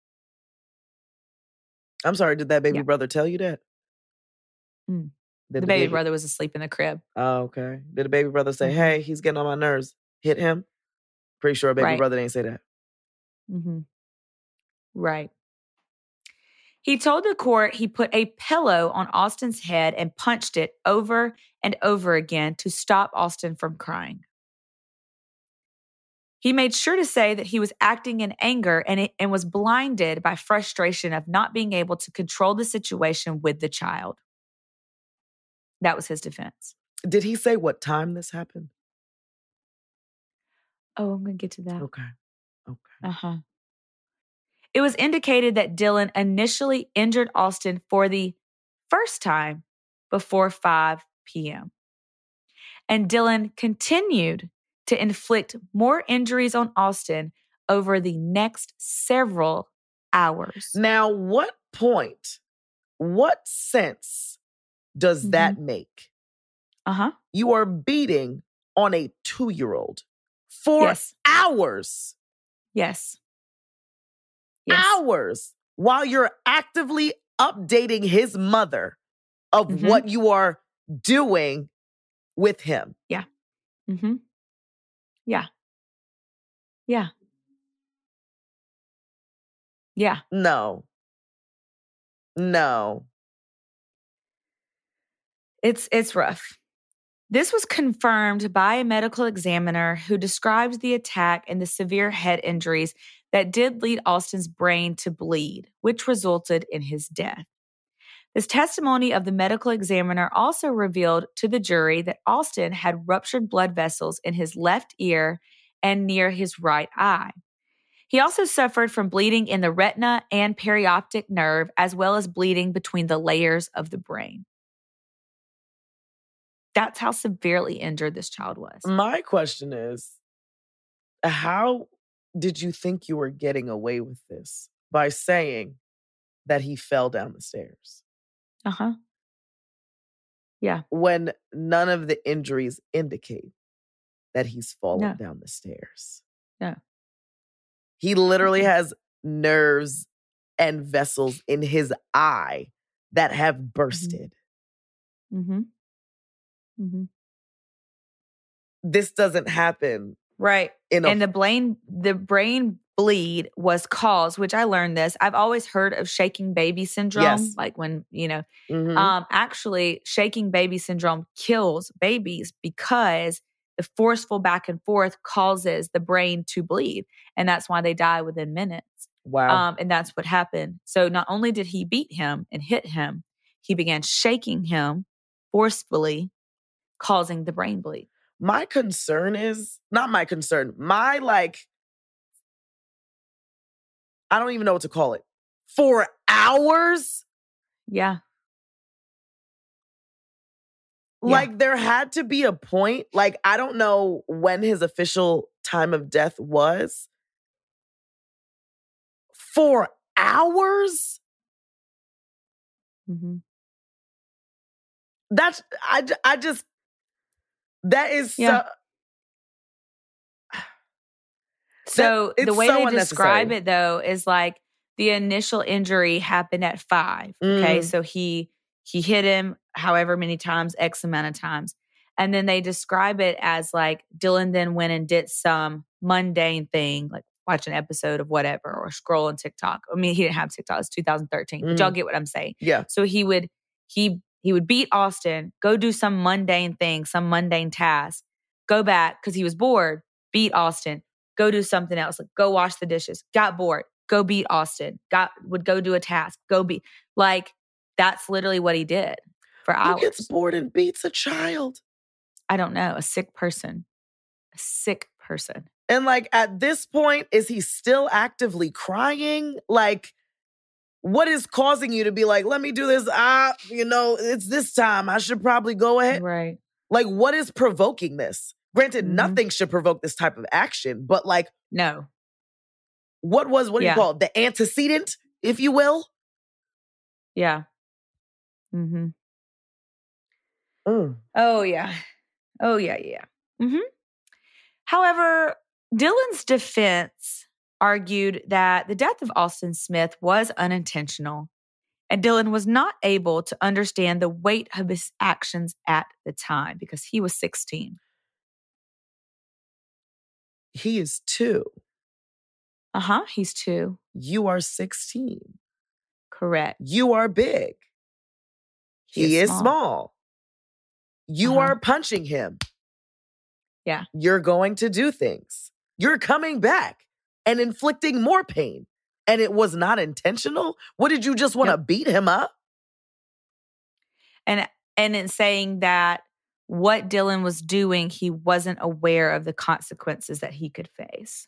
Speaker 1: I'm sorry, did that baby
Speaker 2: Yeah.
Speaker 1: brother tell you that?
Speaker 2: Mm.
Speaker 1: Did
Speaker 2: The baby, brother was asleep in the crib.
Speaker 1: Oh, okay. Did the baby brother say,
Speaker 2: Mhm.
Speaker 1: hey, he's getting on my nerves, hit him? Pretty sure a baby
Speaker 2: Right.
Speaker 1: brother didn't say that.
Speaker 2: Mm-hmm. Right. He told the court he put a pillow on Austin's head and punched it over and over again to stop Austin from crying. He made sure to say that he was acting in anger and, it, and was blinded by frustration of not being able to control the situation with the child. That was his defense.
Speaker 1: Did he say what time this happened?
Speaker 2: Oh, I'm going to get to that.
Speaker 1: Okay. Okay.
Speaker 2: Uh-huh. It was indicated that Dylan initially injured Austin for the first time before five p.m. And Dylan continued to inflict more injuries on Austin over the next several hours.
Speaker 1: Now, what point, what sense does
Speaker 2: Mhm.
Speaker 1: that make?
Speaker 2: Uh-huh.
Speaker 1: You are beating on a two-year-old for
Speaker 2: Yes.
Speaker 1: hours.
Speaker 2: Yes. Yes.
Speaker 1: Hours while you're actively updating his mother of
Speaker 2: Mhm.
Speaker 1: what you are doing with him.
Speaker 2: Mm-hmm. Yeah. Yeah. Yeah.
Speaker 1: No. No.
Speaker 2: It's it's rough. This was confirmed by a medical examiner who described the attack and the severe head injuries that did lead Austin's brain to bleed, which resulted in his death. This testimony of the medical examiner also revealed to the jury that Austin had ruptured blood vessels in his left ear and near his right eye. He also suffered from bleeding in the retina and perioptic nerve, as well as bleeding between the layers of the brain. That's how severely injured this child was.
Speaker 1: My question is, how did you think you were getting away with this by saying that he fell down the stairs
Speaker 2: Uh-huh. Yeah.
Speaker 1: when none of the injuries indicate that he's fallen
Speaker 2: No.
Speaker 1: down the stairs?
Speaker 2: No.
Speaker 1: He literally
Speaker 2: Mhm.
Speaker 1: has nerves and vessels in his eye that have bursted.
Speaker 2: Mm-hmm. Mm-hmm.
Speaker 1: This doesn't happen
Speaker 2: Right.
Speaker 1: in a
Speaker 2: And the brain, the brain bleed was caused, which I learned this. I've always heard of shaking baby syndrome.
Speaker 1: Yes.
Speaker 2: Like when, you know,
Speaker 1: Mhm.
Speaker 2: um, actually shaking baby syndrome kills babies because the forceful back and forth causes the brain to bleed. And that's why they die within minutes.
Speaker 1: Wow.
Speaker 2: Um, and that's what happened. So not only did he beat him and hit him, he began shaking him forcefully, causing the brain bleed.
Speaker 1: My concern is, not my concern, my like, I don't even know what to call it. For hours?
Speaker 2: Yeah. Yeah.
Speaker 1: Like there had to be a point, like I don't know when his official time of death was. For hours?
Speaker 2: Mm-hmm.
Speaker 1: That's, I, j- I just, that is
Speaker 2: Yeah.
Speaker 1: so,
Speaker 2: So
Speaker 1: it's
Speaker 2: the way
Speaker 1: so
Speaker 2: they describe
Speaker 1: unnecessary.
Speaker 2: it, though, is like the initial injury happened at five. Okay,
Speaker 1: Mm.
Speaker 2: so he he hit him however many times, X amount of times, and then they describe it as like Dylan then went and did some mundane thing, like watch an episode of whatever or scroll on TikTok. I mean, he didn't have TikTok; it's two thousand thirteen, but y'all
Speaker 1: Mm.
Speaker 2: get what I'm saying.
Speaker 1: Yeah.
Speaker 2: So he would he He would beat Austin, go do some mundane thing, some mundane task, go back because he was bored, beat Austin, go do something else, like go wash the dishes, got bored, go beat Austin, got would go do a task, go beat. Like, that's literally what he did for
Speaker 1: Who
Speaker 2: hours.
Speaker 1: gets bored and beats a child?
Speaker 2: I don't know, a sick person. A sick person.
Speaker 1: And like at this point, is he still actively crying? Like, what is causing you to be like, let me do this? Ah, you know, it's this time. I should probably go ahead.
Speaker 2: Right.
Speaker 1: Like, what is provoking this? Granted,
Speaker 2: Mhm.
Speaker 1: nothing should provoke this type of action, but like,
Speaker 2: No.
Speaker 1: what was, what do
Speaker 2: Yeah.
Speaker 1: you call it? The antecedent, if you will?
Speaker 2: Yeah. Mm-hmm.
Speaker 1: Mm.
Speaker 2: Oh, yeah. Oh, yeah, yeah. Mm-hmm. However, Dylan's defense argued that the death of Austin Smith was unintentional, and Dylan was not able to understand the weight of his actions at the time because he was sixteen.
Speaker 1: He is two.
Speaker 2: Uh-huh, he's two.
Speaker 1: You are sixteen.
Speaker 2: Correct.
Speaker 1: You are big. He,
Speaker 2: He
Speaker 1: is
Speaker 2: is
Speaker 1: small.
Speaker 2: small.
Speaker 1: You
Speaker 2: Uh-huh.
Speaker 1: are punching him.
Speaker 2: Yeah.
Speaker 1: You're going to do things. You're coming back and inflicting more pain. And it was not intentional? What, did you just want to
Speaker 2: Yep.
Speaker 1: beat him up?
Speaker 2: And and in saying that what Dylan was doing, he wasn't aware of the consequences that he could face.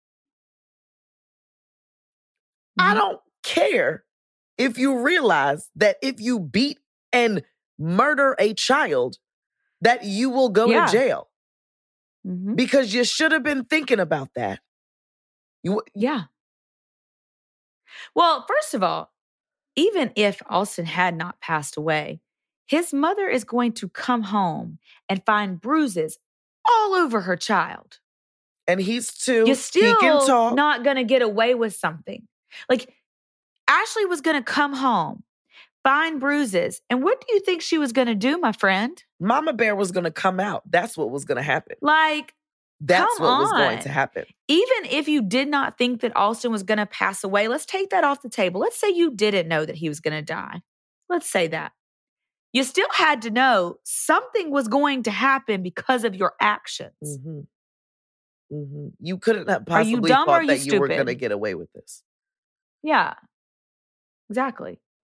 Speaker 1: I
Speaker 2: Mhm.
Speaker 1: don't care if you realize that if you beat and murder a child, that you will go
Speaker 2: Yeah.
Speaker 1: to jail.
Speaker 2: Mhm.
Speaker 1: Because you should have been thinking about that. You,
Speaker 2: Yeah. Well, first of all, even if Austin had not passed away, his mother is going to come home and find bruises all over her child.
Speaker 1: and he's two.
Speaker 2: You're
Speaker 1: He can
Speaker 2: still
Speaker 1: talk.
Speaker 2: not going to get away with something. Like, Ashley was going to come home, find bruises. And what do you think she was going to do, my friend?
Speaker 1: Mama Bear was going to come out. That's what was going to happen.
Speaker 2: Like,
Speaker 1: That's
Speaker 2: come
Speaker 1: what was going
Speaker 2: on.
Speaker 1: to happen.
Speaker 2: Even if you did not think that Austin was going to pass away, let's take that off the table. Let's say you didn't know that he was going to die. Let's say that. You still had to know something was going to happen because of your actions.
Speaker 1: Mm-hmm. Mm-hmm. You couldn't have
Speaker 2: Are you
Speaker 1: possibly
Speaker 2: dumb or
Speaker 1: thought
Speaker 2: are you
Speaker 1: that you were
Speaker 2: stupid?
Speaker 1: going to get away with this.
Speaker 2: Yeah, exactly.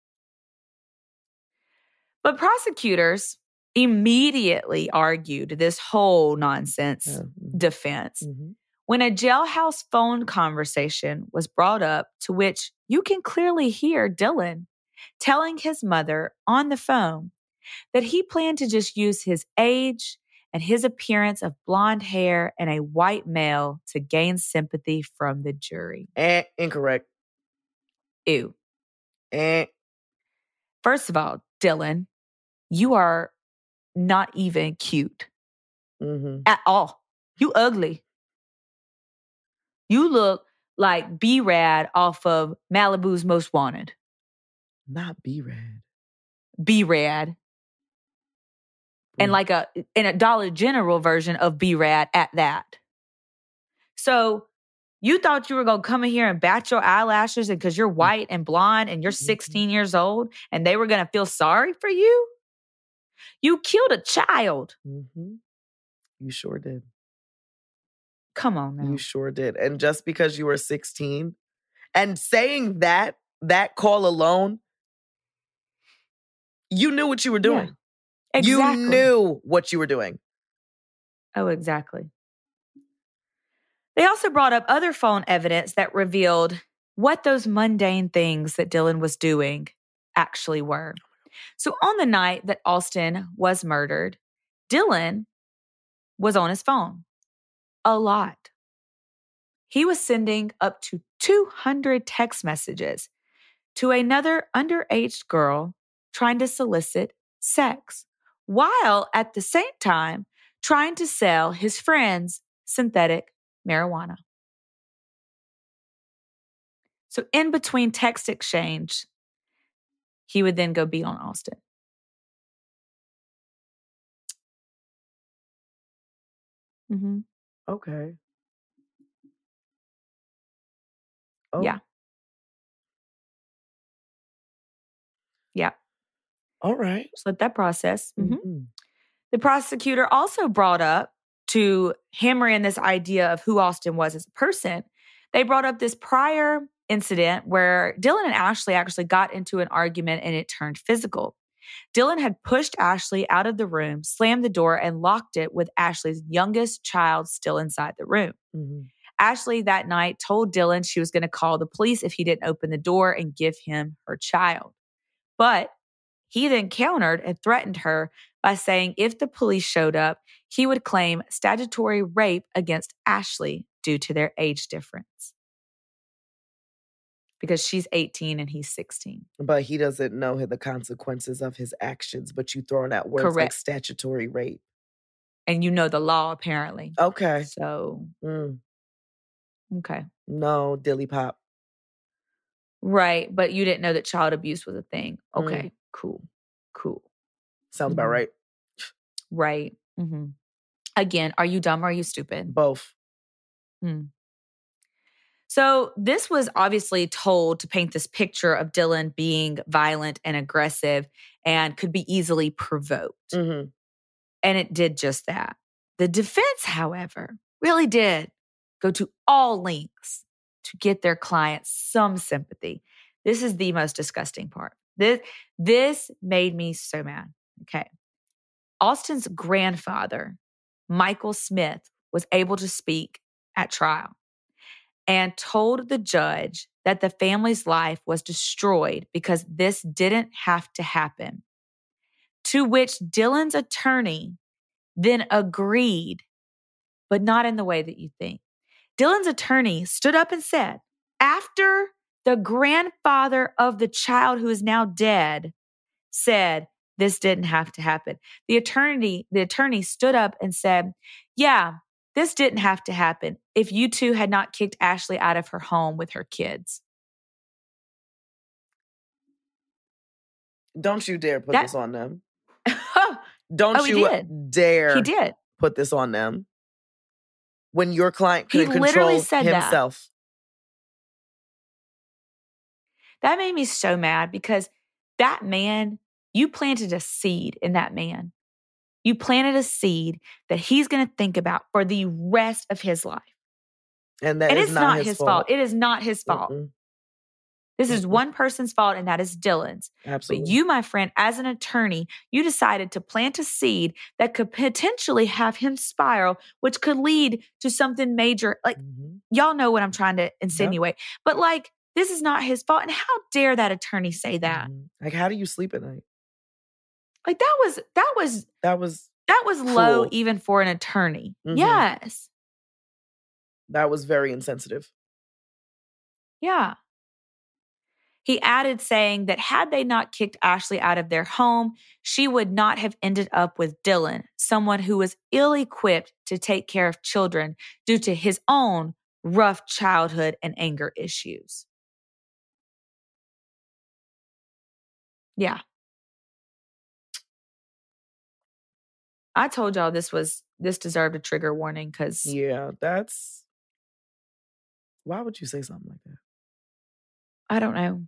Speaker 2: But prosecutors immediately argued this whole nonsense
Speaker 1: Yeah. Mhm.
Speaker 2: defense
Speaker 1: Mm-hmm.
Speaker 2: when a jailhouse phone conversation was brought up, to which you can clearly hear Dylan telling his mother on the phone that he planned to just use his age and his appearance of blonde hair and a white male to gain sympathy from the jury.
Speaker 1: Eh, incorrect.
Speaker 2: Ew.
Speaker 1: Eh.
Speaker 2: First of all, Dylan, you are not even cute
Speaker 1: Mm-hmm.
Speaker 2: at all. You ugly. You look like B-Rad off of Malibu's Most Wanted.
Speaker 1: Not B-Rad.
Speaker 2: B-Rad. And like a in a Dollar General version of B-Rad at that. So you thought you were going to come in here and bat your eyelashes and because you're white and blonde and you're sixteen years old and they were going to feel sorry for you? You killed a child.
Speaker 1: Mm-hmm. You sure did.
Speaker 2: Come on now.
Speaker 1: You sure did. And just because you were sixteen and saying that, that call alone, you knew what you were doing.
Speaker 2: Yeah, exactly.
Speaker 1: You knew what you were doing.
Speaker 2: Oh, exactly. They also brought up other phone evidence that revealed what those mundane things that Dylan was doing actually were. So on the night that Austin was murdered, Dylan was on his phone a lot. He was sending up to two hundred text messages to another underage girl trying to solicit sex, while at the same time trying to sell his friends synthetic marijuana. So in between text exchange, he would then go beat on Austin. Mm-hmm.
Speaker 1: Okay. Oh.
Speaker 2: Yeah. Yeah.
Speaker 1: All right.
Speaker 2: Just let that process. Mhm.
Speaker 1: Mm-hmm.
Speaker 2: The prosecutor also brought up, to hammer in this idea of who Austin was as a person, they brought up this prior incident where Dylan and Ashley actually got into an argument and it turned physical. Dylan had pushed Ashley out of the room, slammed the door, and locked it with Ashley's youngest child still inside the room.
Speaker 1: Mm-hmm.
Speaker 2: Ashley that night told Dylan she was going to call the police if he didn't open the door and give him her child. But he then countered and threatened her by saying if the police showed up, he would claim statutory rape against Ashley due to their age difference. Because she's eighteen and he's sixteen.
Speaker 1: But he doesn't know the consequences of his actions, but you throwing out words
Speaker 2: Correct.
Speaker 1: like statutory rape.
Speaker 2: And you know the law, apparently.
Speaker 1: Okay.
Speaker 2: So,
Speaker 1: Mm.
Speaker 2: okay.
Speaker 1: No, dilly pop.
Speaker 2: Right, but you didn't know that child abuse was a thing. Okay,
Speaker 1: Mm.
Speaker 2: cool, cool.
Speaker 1: Sounds
Speaker 2: Mhm.
Speaker 1: about right.
Speaker 2: Right. Mm-hmm. Again, are you dumb or are you stupid?
Speaker 1: Both.
Speaker 2: Hmm. So this was obviously told to paint this picture of Dylan being violent and aggressive and could be easily provoked.
Speaker 1: Mm-hmm.
Speaker 2: And it did just that. The defense, however, really did go to all lengths to get their client some sympathy. This is the most disgusting part. This, this made me so mad. Okay. Austin's grandfather, Michael Smith, was able to speak at trial and told the judge that the family's life was destroyed because this didn't have to happen. To which Dylan's attorney then agreed, but not in the way that you think. Dylan's attorney stood up and said, after the grandfather of the child who is now dead said this didn't have to happen, the attorney, the attorney stood up and said, yeah, this didn't have to happen if you two had not kicked Ashley out of her home with her kids.
Speaker 1: Don't you dare put
Speaker 2: That-
Speaker 1: this on them. Don't
Speaker 2: Oh, he
Speaker 1: you
Speaker 2: did.
Speaker 1: dare
Speaker 2: He did.
Speaker 1: put this on them. When your client
Speaker 2: He
Speaker 1: couldn't
Speaker 2: literally
Speaker 1: control
Speaker 2: said that.
Speaker 1: himself.
Speaker 2: That made me so mad because that man, you planted a seed in that man. You planted a seed that he's going to think about for the rest of his life.
Speaker 1: And that
Speaker 2: and
Speaker 1: is
Speaker 2: it's
Speaker 1: not,
Speaker 2: not
Speaker 1: his,
Speaker 2: his
Speaker 1: fault.
Speaker 2: fault. It is not his fault.
Speaker 1: Mm-mm.
Speaker 2: This is
Speaker 1: Mm-mm.
Speaker 2: one person's fault, and that is Dylan's.
Speaker 1: Absolutely.
Speaker 2: But you, my friend, as an attorney, you decided to plant a seed that could potentially have him spiral, which could lead to something major. Like,
Speaker 1: Mm-hmm.
Speaker 2: y'all know what I'm trying to insinuate. Yep. But like, this is not his fault. And how dare that attorney say that?
Speaker 1: Mm-hmm. Like, how do you sleep at night?
Speaker 2: Like, that was, that was,
Speaker 1: That was,
Speaker 2: that was
Speaker 1: cruel.
Speaker 2: low even for an attorney.
Speaker 1: Mm-hmm.
Speaker 2: Yes.
Speaker 1: That was very insensitive.
Speaker 2: Yeah. He added saying that had they not kicked Ashley out of their home, she would not have ended up with Dylan, someone who was ill-equipped to take care of children due to his own rough childhood and anger issues. Yeah. I told y'all this was, this deserved a trigger warning because...
Speaker 1: Yeah, that's... Why would you say something like that?
Speaker 2: I don't know.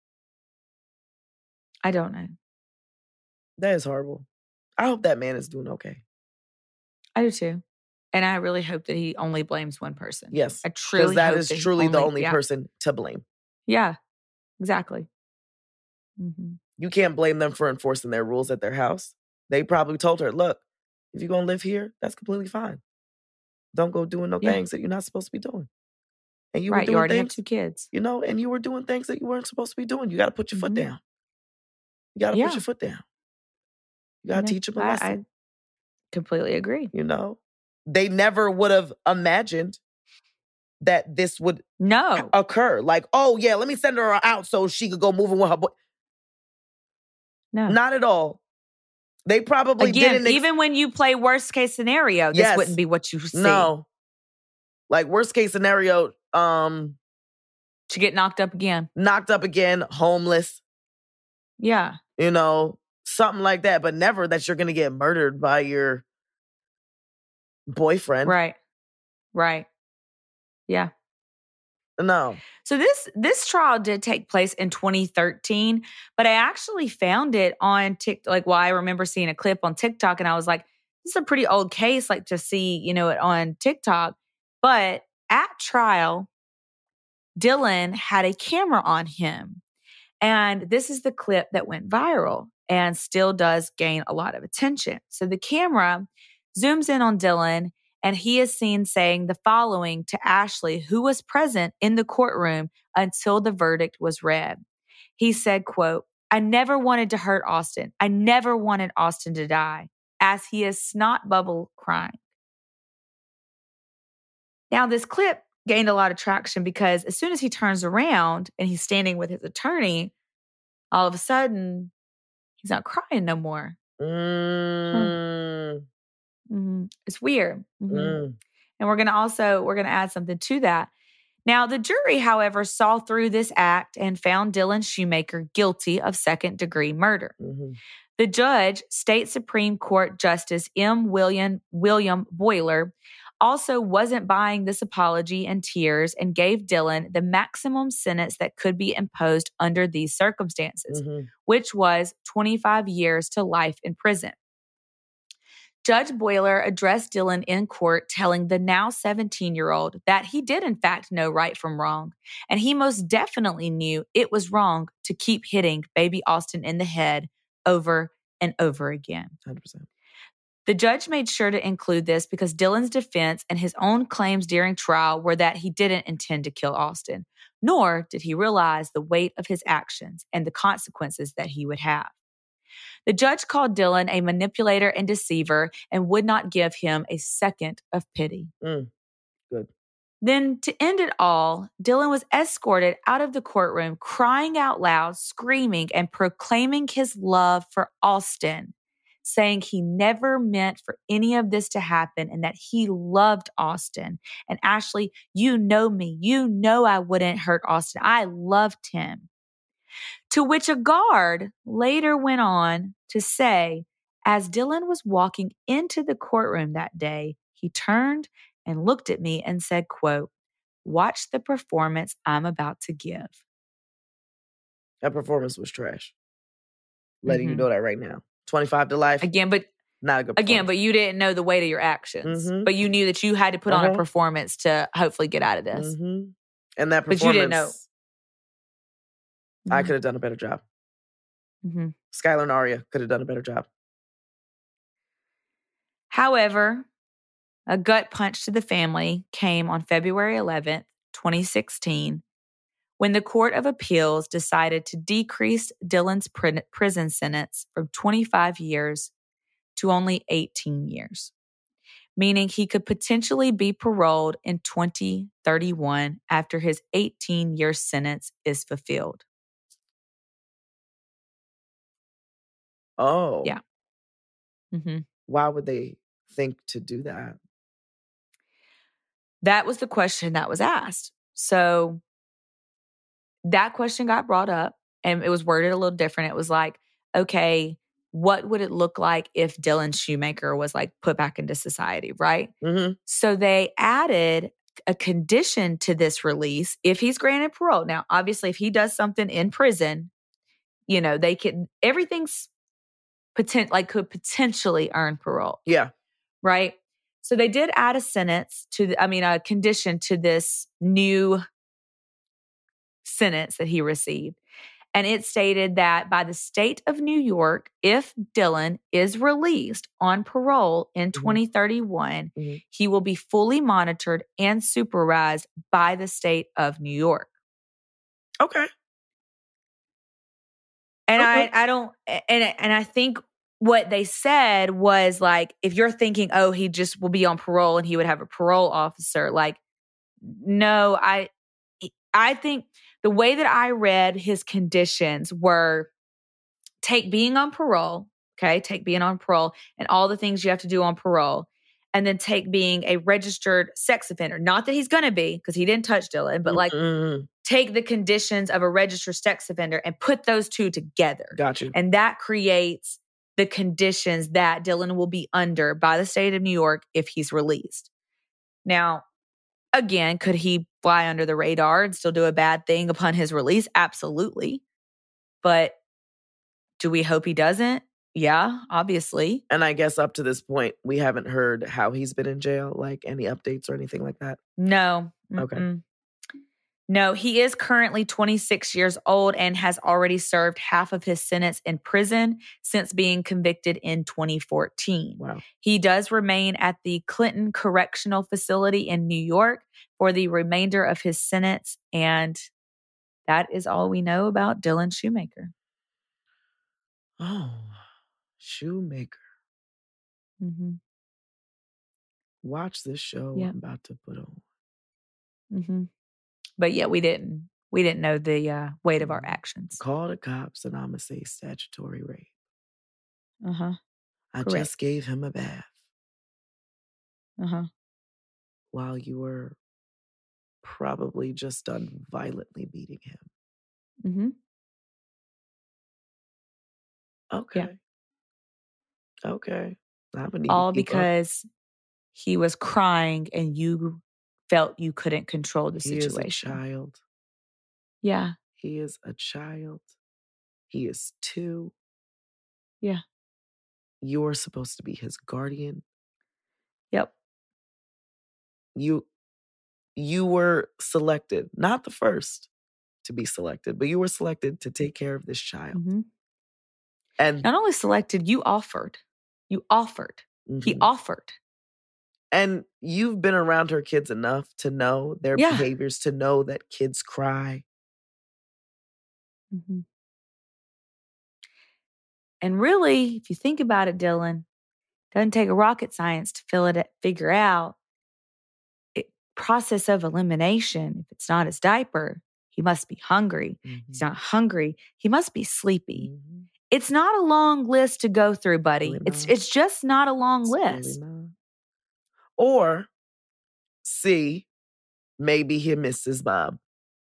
Speaker 2: I don't know.
Speaker 1: That is horrible. I hope that man is doing okay.
Speaker 2: I do too. And I really hope that he only blames one person.
Speaker 1: Yes.
Speaker 2: I truly
Speaker 1: Because that
Speaker 2: hope
Speaker 1: is
Speaker 2: that he
Speaker 1: truly the
Speaker 2: only-
Speaker 1: only
Speaker 2: yeah.
Speaker 1: person to blame.
Speaker 2: Yeah, exactly. Mm-hmm.
Speaker 1: You can't blame them for enforcing their rules at their house. They probably told her, look, if you're going to live here, that's completely fine. Don't go doing no
Speaker 2: Yeah.
Speaker 1: things that you're not supposed to be doing. And you
Speaker 2: Right,
Speaker 1: were doing
Speaker 2: you already
Speaker 1: things,
Speaker 2: have two kids.
Speaker 1: you know, and you were doing things that you weren't supposed to be doing. You got to put your
Speaker 2: Mhm.
Speaker 1: foot down. You got to
Speaker 2: Yeah.
Speaker 1: put your foot down. You got to
Speaker 2: No,
Speaker 1: teach them a
Speaker 2: I-
Speaker 1: lesson.
Speaker 2: I completely agree.
Speaker 1: You know, they never would have imagined that this would
Speaker 2: No.
Speaker 1: occur. Like, oh yeah, let me send her out so she could go moving with her boy.
Speaker 2: No.
Speaker 1: Not at all. They probably
Speaker 2: Again,
Speaker 1: didn't. Ex-
Speaker 2: even when you play worst case scenario, this
Speaker 1: Yes.
Speaker 2: wouldn't be what you see.
Speaker 1: no, like worst case scenario, um,
Speaker 2: To get knocked up again.
Speaker 1: knocked up again, homeless.
Speaker 2: Yeah.
Speaker 1: You know, something like that. But never that you're gonna get murdered by your boyfriend.
Speaker 2: Right. Right. Yeah.
Speaker 1: No.
Speaker 2: So this this trial did take place in twenty thirteen, but I actually found it on TikTok. Like, well, I remember seeing a clip on TikTok, and I was like, this is a pretty old case, like to see, you know, it on TikTok. But at trial, Dylan had a camera on him. And this is the clip that went viral and still does gain a lot of attention. So the camera zooms in on Dylan, and he is seen saying the following to Ashley, who was present in the courtroom until the verdict was read. He said, quote, "I never wanted to hurt Austin. I never wanted Austin to die," as he is snot bubble crying. Now, this clip gained a lot of traction because as soon as he turns around and he's standing with his attorney, all of a sudden, he's not crying no more.
Speaker 1: Mm.
Speaker 2: Hmm. Mm-hmm. It's weird. Mm-hmm.
Speaker 1: Mm.
Speaker 2: And we're going to also, we're going to add something to that. Now, the jury, however, saw through this act and found Dylan Shoemaker guilty of second degree murder.
Speaker 1: Mm-hmm.
Speaker 2: The judge, State Supreme Court Justice M. William, William Boyler, also wasn't buying this apology in tears and gave Dylan the maximum sentence that could be imposed under these circumstances,
Speaker 1: Mm-hmm.
Speaker 2: which was twenty-five years to life in prison. Judge Boyler addressed Dylan in court, telling the now seventeen-year-old that he did in fact know right from wrong, and he most definitely knew it was wrong to keep hitting baby Austin in the head over and over again.
Speaker 1: one hundred percent.
Speaker 2: The judge made sure to include this because Dylan's defense and his own claims during trial were that he didn't intend to kill Austin, nor did he realize the weight of his actions and the consequences that he would have. The judge called Dylan a manipulator and deceiver and would not give him a second of pity.
Speaker 1: Mm. Good.
Speaker 2: Then, to end it all, Dylan was escorted out of the courtroom, crying out loud, screaming, and proclaiming his love for Austin, saying he never meant for any of this to happen and that he loved Austin. And Ashley, you know me. You know I wouldn't hurt Austin. I loved him. To which a guard later went on to say, as Dylan was walking into the courtroom that day, he turned and looked at me and said, quote, "Watch the performance I'm about to give."
Speaker 1: That performance was trash. Letting
Speaker 2: Mhm.
Speaker 1: you know that right now. twenty-five to life.
Speaker 2: Again, but
Speaker 1: Not a good
Speaker 2: again, but you didn't know the weight of your actions.
Speaker 1: Mhm.
Speaker 2: But you knew that you had to put on a
Speaker 1: Uh-huh.
Speaker 2: performance to hopefully get out of this.
Speaker 1: Mm-hmm. And that
Speaker 2: But
Speaker 1: performance,
Speaker 2: you didn't know.
Speaker 1: I could have done a better job.
Speaker 2: Mm-hmm.
Speaker 1: Skylar and Aria could have done a better job.
Speaker 2: However, a gut punch to the family came on February eleventh, twenty sixteen, when the Court of Appeals decided to decrease Dylan's pr- prison sentence from twenty-five years to only eighteen years, meaning he could potentially be paroled in twenty thirty-one after his eighteen-year sentence is fulfilled.
Speaker 1: Oh.
Speaker 2: Yeah. Mm-hmm.
Speaker 1: Why would they think to do that?
Speaker 2: That was the question that was asked. So that question got brought up and it was worded a little different. It was like, okay, what would it look like if Dylan Shoemaker was like put back into society, right?
Speaker 1: Mm-hmm.
Speaker 2: So they added a condition to this release if he's granted parole. Now, obviously, if he does something in prison, you know, they can, everything's potent, like could potentially earn parole.
Speaker 1: Yeah.
Speaker 2: Right? So they did add a sentence to, the, I mean, a condition to this new sentence that he received. And it stated that by the state of New York, if Dylan is released on parole in
Speaker 1: Mhm.
Speaker 2: twenty thirty-one,
Speaker 1: Mhm.
Speaker 2: he will be fully monitored and supervised by the state of New York.
Speaker 1: Okay.
Speaker 2: And
Speaker 1: Okay.
Speaker 2: I, I don't, and and I think what they said was like, if you're thinking, oh, he just will be on parole and he would have a parole officer, like, no, I, I think the way that I read his conditions were take being on parole, okay, take being on parole and all the things you have to do on parole, and then take being a registered sex offender. Not that he's going to be, because he didn't touch Dylan, but like
Speaker 1: Mm-mm.
Speaker 2: take the conditions of a registered sex offender and put those two together.
Speaker 1: Got you.
Speaker 2: And that creates the conditions that Dylan will be under by the state of New York if he's released. Now, again, could he fly under the radar and still do a bad thing upon his release? Absolutely. But do we hope he doesn't? Yeah, obviously.
Speaker 1: And I guess up to this point, we haven't heard how he's been in jail, like any updates or anything like that.
Speaker 2: No.
Speaker 1: Okay.
Speaker 2: Mm-mm. No, he is currently twenty-six years old and has already served half of his sentence in prison since being convicted in twenty fourteen.
Speaker 1: Wow.
Speaker 2: He does remain at the Clinton Correctional Facility in New York for the remainder of his sentence. And that is all we know about Dylan Shoemaker.
Speaker 1: Oh, Shoemaker.
Speaker 2: Mm-hmm.
Speaker 1: Watch this show
Speaker 2: Yep.
Speaker 1: I'm about to put on.
Speaker 2: Mm-hmm. But yeah, we didn't. We didn't know the uh, weight of our actions.
Speaker 1: Call the cops and I'm going to say statutory rape.
Speaker 2: Uh-huh.
Speaker 1: I
Speaker 2: Correct.
Speaker 1: just gave him a bath
Speaker 2: Uh-huh.
Speaker 1: while you were probably just done violently beating him.
Speaker 2: Mm-hmm.
Speaker 1: Okay.
Speaker 2: Yeah.
Speaker 1: Okay. I would need
Speaker 2: All
Speaker 1: to keep
Speaker 2: because
Speaker 1: up.
Speaker 2: he was crying and you felt you couldn't control the
Speaker 1: he
Speaker 2: situation.
Speaker 1: He is a child.
Speaker 2: Yeah.
Speaker 1: He is a child. He is two.
Speaker 2: Yeah.
Speaker 1: You're supposed to be his guardian.
Speaker 2: Yep.
Speaker 1: You you were selected, not the first to be selected, but you were selected to take care of this child.
Speaker 2: Mm-hmm.
Speaker 1: And
Speaker 2: not only selected, you offered. You offered. Mm-hmm. He offered.
Speaker 1: And you've been around her kids enough to know their
Speaker 2: yeah.
Speaker 1: behaviors, to know that kids cry.
Speaker 2: Mm-hmm. And really, if you think about it, Dylan, it doesn't take a rocket science to fill it, figure out it, process of elimination. If it's not his diaper, he must be hungry. Mm-hmm. He's not hungry. He must be sleepy. Mm-hmm. It's not a long list to go through, buddy. Really it's it's just not a long it's list.
Speaker 1: Really or C, maybe he missed his mom.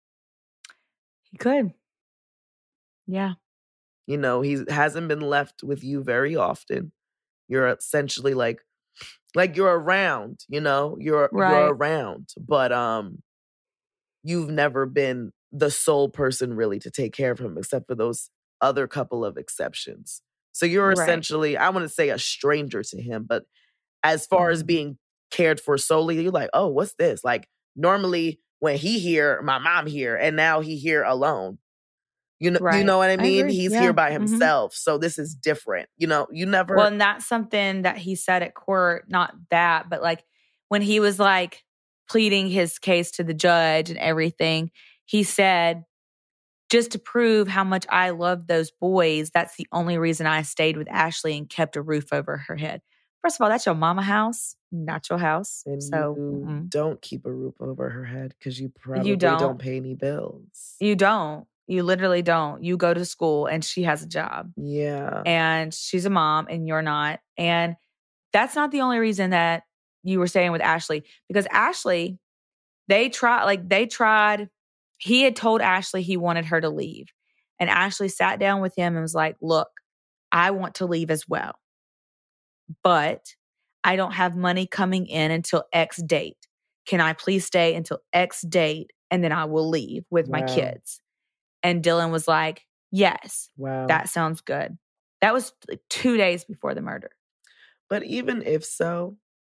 Speaker 2: He could. Yeah.
Speaker 1: You know, he hasn't been left with you very often. You're essentially like, like you're around, you know, you're right. you're around, but um, you've never been the sole person really to take care of him, except for those other couple of exceptions. So you're right. essentially, I wouldn't say a stranger to him, but as far mm-hmm. as being cared for solely, you're like, oh, what's this? Like normally when he here, my mom here, and now he here alone. You know, right. you know what I mean? I He's yeah. here by himself. Mm-hmm. So this is different. You know, you never.
Speaker 2: Well, and that's something that he said at court, not that, but like when he was like pleading his case to the judge and everything, he said, just to prove how much I love those boys, that's the only reason I stayed with Ashley and kept a roof over her head. First of all, that's your mama house, not your house.
Speaker 1: And
Speaker 2: so
Speaker 1: you mm-mm. don't keep a roof over her head because you probably
Speaker 2: you don't.
Speaker 1: don't pay any bills.
Speaker 2: You don't. You literally don't. You go to school and she has a job.
Speaker 1: Yeah.
Speaker 2: And she's a mom and you're not. And that's not the only reason that you were staying with Ashley. Because Ashley, they tried, like they tried, he had told Ashley he wanted her to leave. And Ashley sat down with him and was like, look, I want to leave as well. But I don't have money coming in until X date. Can I please stay until X date and then I will leave with wow. my kids? And Dylan was like, yes,
Speaker 1: wow.
Speaker 2: that sounds good. That was like two days before the murder.
Speaker 1: But even if so,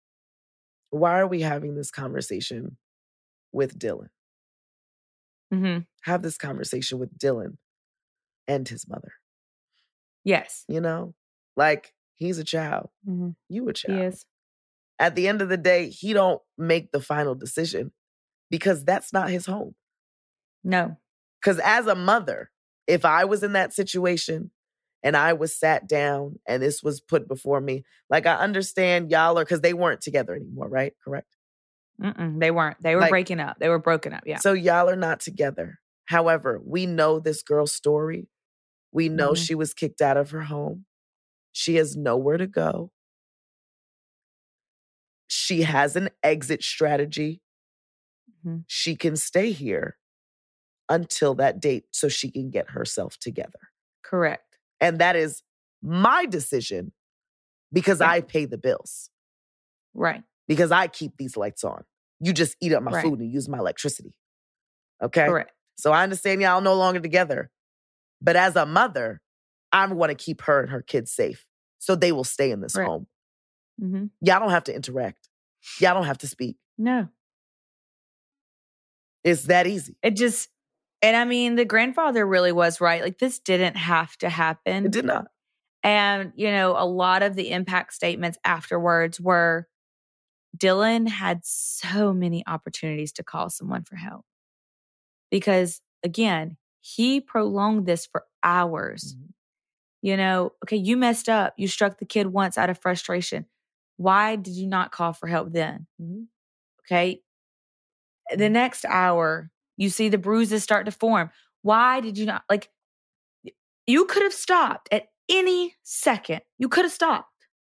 Speaker 1: why are we having this conversation with Dylan?
Speaker 2: Mm-hmm.
Speaker 1: Have this conversation with Dylan and his mother.
Speaker 2: Yes.
Speaker 1: You know, like he's a child.
Speaker 2: Mm-hmm.
Speaker 1: You a child.
Speaker 2: He is.
Speaker 1: At the end of the day, he don't make the final decision because that's not his home.
Speaker 2: No.
Speaker 1: Because as a mother, if I was in that situation and I was sat down and this was put before me, like I understand y'all are, because they weren't together anymore, right? Correct?
Speaker 2: Mm-mm, they weren't. They were like, breaking up. They were broken up, yeah.
Speaker 1: So y'all are not together. However, we know this girl's story. We know mm-hmm. she was kicked out of her home. She has nowhere to go. She has an exit strategy. Mm-hmm. She can stay here until that date so she can get herself together.
Speaker 2: Correct.
Speaker 1: And that is my decision because yeah. I pay the bills.
Speaker 2: Right.
Speaker 1: Because I keep these lights on. You just eat up my
Speaker 2: Right.
Speaker 1: food and use my electricity. Okay?
Speaker 2: Correct.
Speaker 1: So I understand y'all no longer together. But as a mother, I want to keep her and her kids safe. So they will stay in this
Speaker 2: Right.
Speaker 1: home.
Speaker 2: Mm-hmm.
Speaker 1: Y'all don't have to interact. Y'all don't have to speak.
Speaker 2: No.
Speaker 1: It's that easy.
Speaker 2: It just, and I mean, the grandfather really was right. Like, this didn't have to happen.
Speaker 1: It did not.
Speaker 2: And, you know, a lot of the impact statements afterwards were Dylan had so many opportunities to call someone for help. Because, again, he prolonged this for hours.
Speaker 1: Mm-hmm.
Speaker 2: You know, okay, you messed up. You struck the kid once out of frustration. Why did you not call for help then?
Speaker 1: Mm-hmm.
Speaker 2: Okay. The next hour, you see the bruises start to form. Why did you not? Like, you could have stopped at any second. You could have stopped.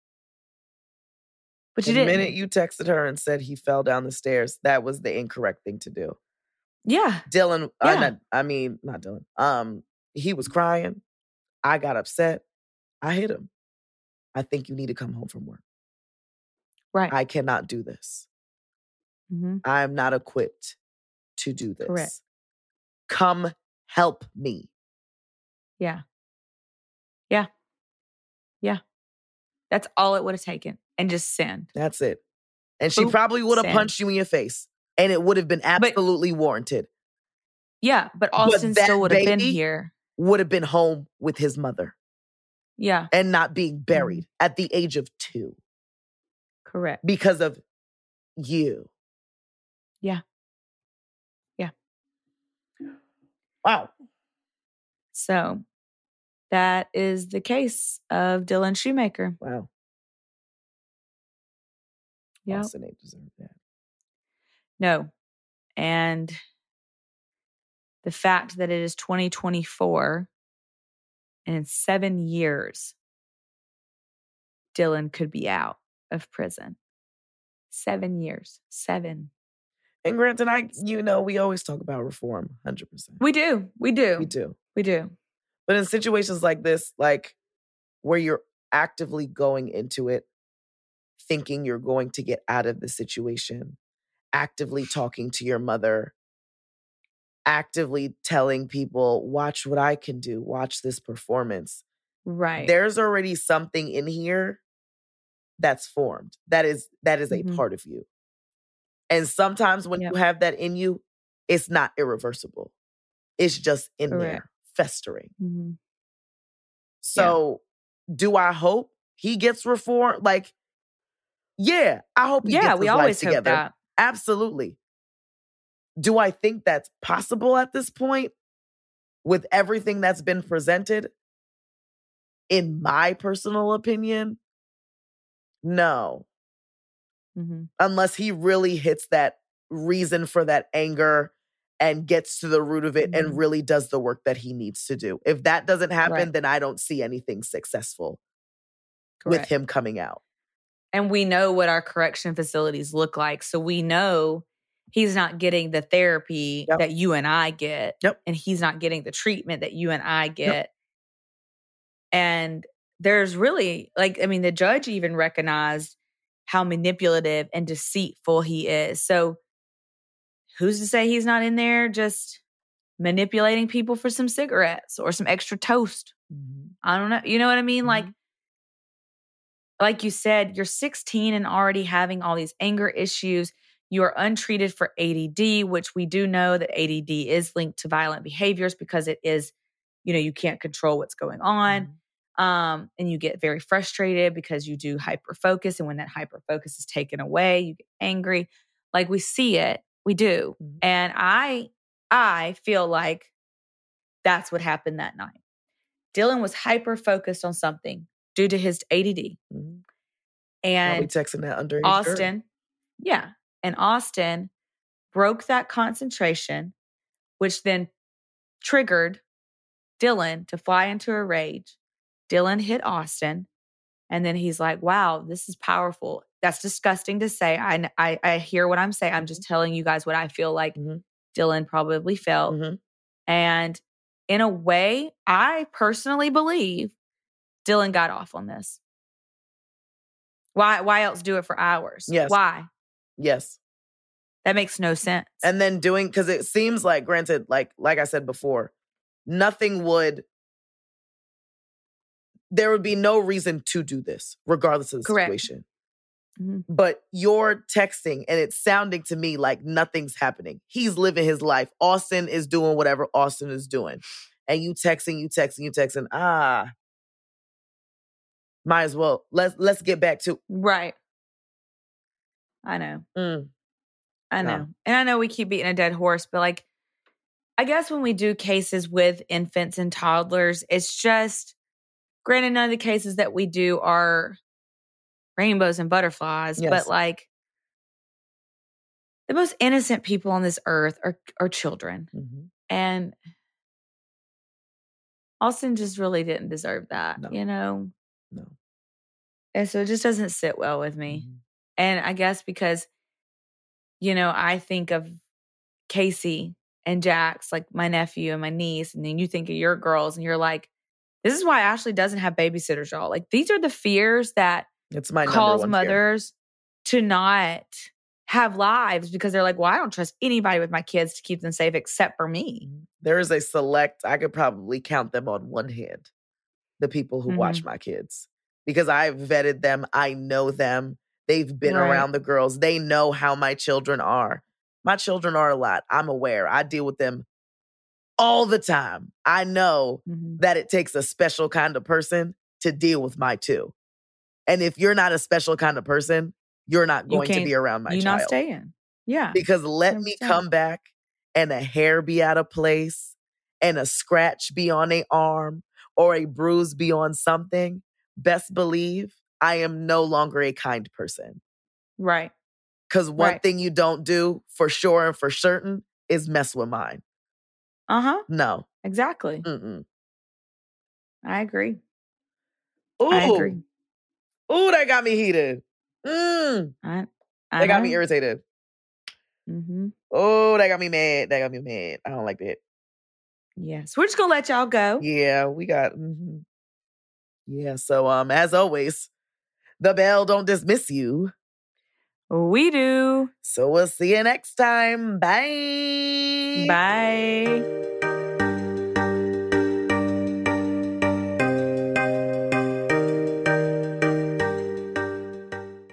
Speaker 2: But you
Speaker 1: the
Speaker 2: didn't.
Speaker 1: minute you texted her and said he fell down the stairs, that was the incorrect thing to do.
Speaker 2: Yeah.
Speaker 1: Dylan,
Speaker 2: Yeah.
Speaker 1: uh, not, I mean, not Dylan. Um, he was crying. I got upset. I hit him. I think you need to come home from work.
Speaker 2: Right.
Speaker 1: I cannot do this.
Speaker 2: Mm-hmm.
Speaker 1: I'm not equipped to do this.
Speaker 2: Correct.
Speaker 1: Come help me.
Speaker 2: Yeah. Yeah. Yeah. That's all it would have taken. And just send.
Speaker 1: That's it. And she
Speaker 2: Boop,
Speaker 1: probably would have
Speaker 2: send.
Speaker 1: punched you in your face. And it would have been absolutely but, warranted.
Speaker 2: Yeah, but Austin
Speaker 1: but
Speaker 2: still would have been here.
Speaker 1: Would have been home with his mother.
Speaker 2: Yeah.
Speaker 1: And not being buried mm-hmm. at the age of two.
Speaker 2: Correct.
Speaker 1: Because of you.
Speaker 2: Yeah. Yeah.
Speaker 1: Wow.
Speaker 2: So that is the case of Dylan Shoemaker.
Speaker 1: Wow.
Speaker 2: Yeah.
Speaker 1: Austin ain't deserve that.
Speaker 2: No. And the fact that it is twenty twenty-four and in seven years, Dylan could be out of prison. Seven years. Seven.
Speaker 1: And granted, I, you know, we always talk about reform, one hundred percent.
Speaker 2: We do. We do.
Speaker 1: We do.
Speaker 2: We do.
Speaker 1: But in situations like this, like where you're actively going into it, thinking you're going to get out of the situation, actively talking to your mother, actively telling people, watch what I can do, watch this performance.
Speaker 2: Right.
Speaker 1: There's already something in here that's formed. That is that is
Speaker 2: mm-hmm.
Speaker 1: a part of you. And sometimes when yep. you have that in you, it's not irreversible. It's just in Correct. There, festering.
Speaker 2: Mm-hmm.
Speaker 1: So yeah. do I hope he gets reformed? Like, yeah, I hope he
Speaker 2: yeah,
Speaker 1: gets his
Speaker 2: we always
Speaker 1: life together.
Speaker 2: Hope that.
Speaker 1: Absolutely. Do I think that's possible at this point with everything that's been presented? In my personal opinion, no.
Speaker 2: Mm-hmm.
Speaker 1: Unless he really hits that reason for that anger and gets to the root of it mm-hmm. and really does the work that he needs to do. If that doesn't happen, right. then I don't see anything successful Correct. With him coming out.
Speaker 2: And we know what our correction facilities look like. So we know he's not getting the therapy yep. that you and I get.
Speaker 1: Yep.
Speaker 2: And he's not getting the treatment that you and I get.
Speaker 1: Yep.
Speaker 2: And there's really, like, I mean, the judge even recognized how manipulative and deceitful he is. So who's to say he's not in there just manipulating people for some cigarettes or some extra toast?
Speaker 1: Mm-hmm.
Speaker 2: I don't know. You know what I mean?
Speaker 1: Mm-hmm.
Speaker 2: Like, like you said, you're sixteen and already having all these anger issues. You are untreated for A D D, which we do know that A D D is linked to violent behaviors because it is, you know, you can't control what's going on. Mm-hmm. Um, and you get very frustrated because you do hyper focus. And when that hyper focus is taken away, you get angry. Like we see it, we do. Mm-hmm. And I, I feel like that's what happened that night. Dylan was hyper focused on something due to his A D D.
Speaker 1: Mm-hmm.
Speaker 2: And
Speaker 1: probably texting that under
Speaker 2: Austin, girl. yeah. And Austin broke that concentration, which then triggered Dylan to fly into a rage. Dylan hit Austin, and then he's like, wow, this is powerful. That's disgusting to say. I, I, I hear what I'm saying. I'm just telling you guys what I feel like mm-hmm. Dylan probably felt.
Speaker 1: Mm-hmm.
Speaker 2: And in a way, I personally believe Dylan got off on this. Why, why else do it for hours?
Speaker 1: Yes.
Speaker 2: Why?
Speaker 1: Yes.
Speaker 2: That makes no sense.
Speaker 1: And then doing, because it seems like, granted, like like I said before, nothing would, there would be no reason to do this, regardless of the
Speaker 2: Correct.
Speaker 1: situation.
Speaker 2: Mm-hmm.
Speaker 1: But you're texting and it's sounding to me like nothing's happening. He's living his life. Austin is doing whatever Austin is doing. And you texting, you texting, you texting. Ah, might as well. Let's let's get back to
Speaker 2: Right. I know.
Speaker 1: Mm.
Speaker 2: I know.
Speaker 1: No.
Speaker 2: And I know we keep beating a dead horse, but like, I guess when we do cases with infants and toddlers, it's just, granted, none of the cases that we do are rainbows and butterflies,
Speaker 1: Yes.
Speaker 2: but like, the most innocent people on this earth are, are children.
Speaker 1: Mm-hmm.
Speaker 2: And Austin just really didn't deserve that,
Speaker 1: No.
Speaker 2: you know?
Speaker 1: No.
Speaker 2: And so it just doesn't sit well with me.
Speaker 1: Mm-hmm.
Speaker 2: And I guess because, you know, I think of Casey and Jax, like my nephew and my niece, and then you think of your girls and you're like, this is why Ashley doesn't have babysitters, y'all. Like, these are the fears that
Speaker 1: It's my
Speaker 2: cause
Speaker 1: number one fear.
Speaker 2: mothers to not have lives, because they're like, well, I don't trust anybody with my kids to keep them safe except for me.
Speaker 1: There is a select, I could probably count them on one hand, the people who
Speaker 2: Mhm.
Speaker 1: watch my kids. Because I've vetted them. I know them. They've been
Speaker 2: Right.
Speaker 1: around the girls. They know how my children are. My children are a lot. I'm aware. I deal with them all the time. I know
Speaker 2: Mhm.
Speaker 1: that it takes a special kind of person to deal with my two. And if you're not a special kind of person, you're not
Speaker 2: You
Speaker 1: going to
Speaker 2: can't-
Speaker 1: be around my
Speaker 2: You're
Speaker 1: child.
Speaker 2: not staying. Yeah.
Speaker 1: Because let
Speaker 2: one hundred
Speaker 1: me
Speaker 2: percent.
Speaker 1: come back and a hair be out of place and a scratch be on a arm or a bruise be on something, best believe I am no longer a kind person.
Speaker 2: Right.
Speaker 1: Because one
Speaker 2: Right.
Speaker 1: thing you don't do for sure and for certain is mess with mine.
Speaker 2: Uh-huh.
Speaker 1: No.
Speaker 2: Exactly.
Speaker 1: Mm-mm.
Speaker 2: I agree.
Speaker 1: Ooh.
Speaker 2: I agree.
Speaker 1: Ooh, that got me heated. Mm.
Speaker 2: I, I
Speaker 1: That got me
Speaker 2: know.
Speaker 1: irritated.
Speaker 2: Mm-hmm.
Speaker 1: Oh, that got me mad. That got me mad. I don't like that.
Speaker 2: Yes. We're just going to let y'all go.
Speaker 1: Yeah, we got... Mm-hmm. Yeah, so um, as always, the bell don't dismiss you.
Speaker 2: We do.
Speaker 1: So we'll see you next time. Bye.
Speaker 2: Bye.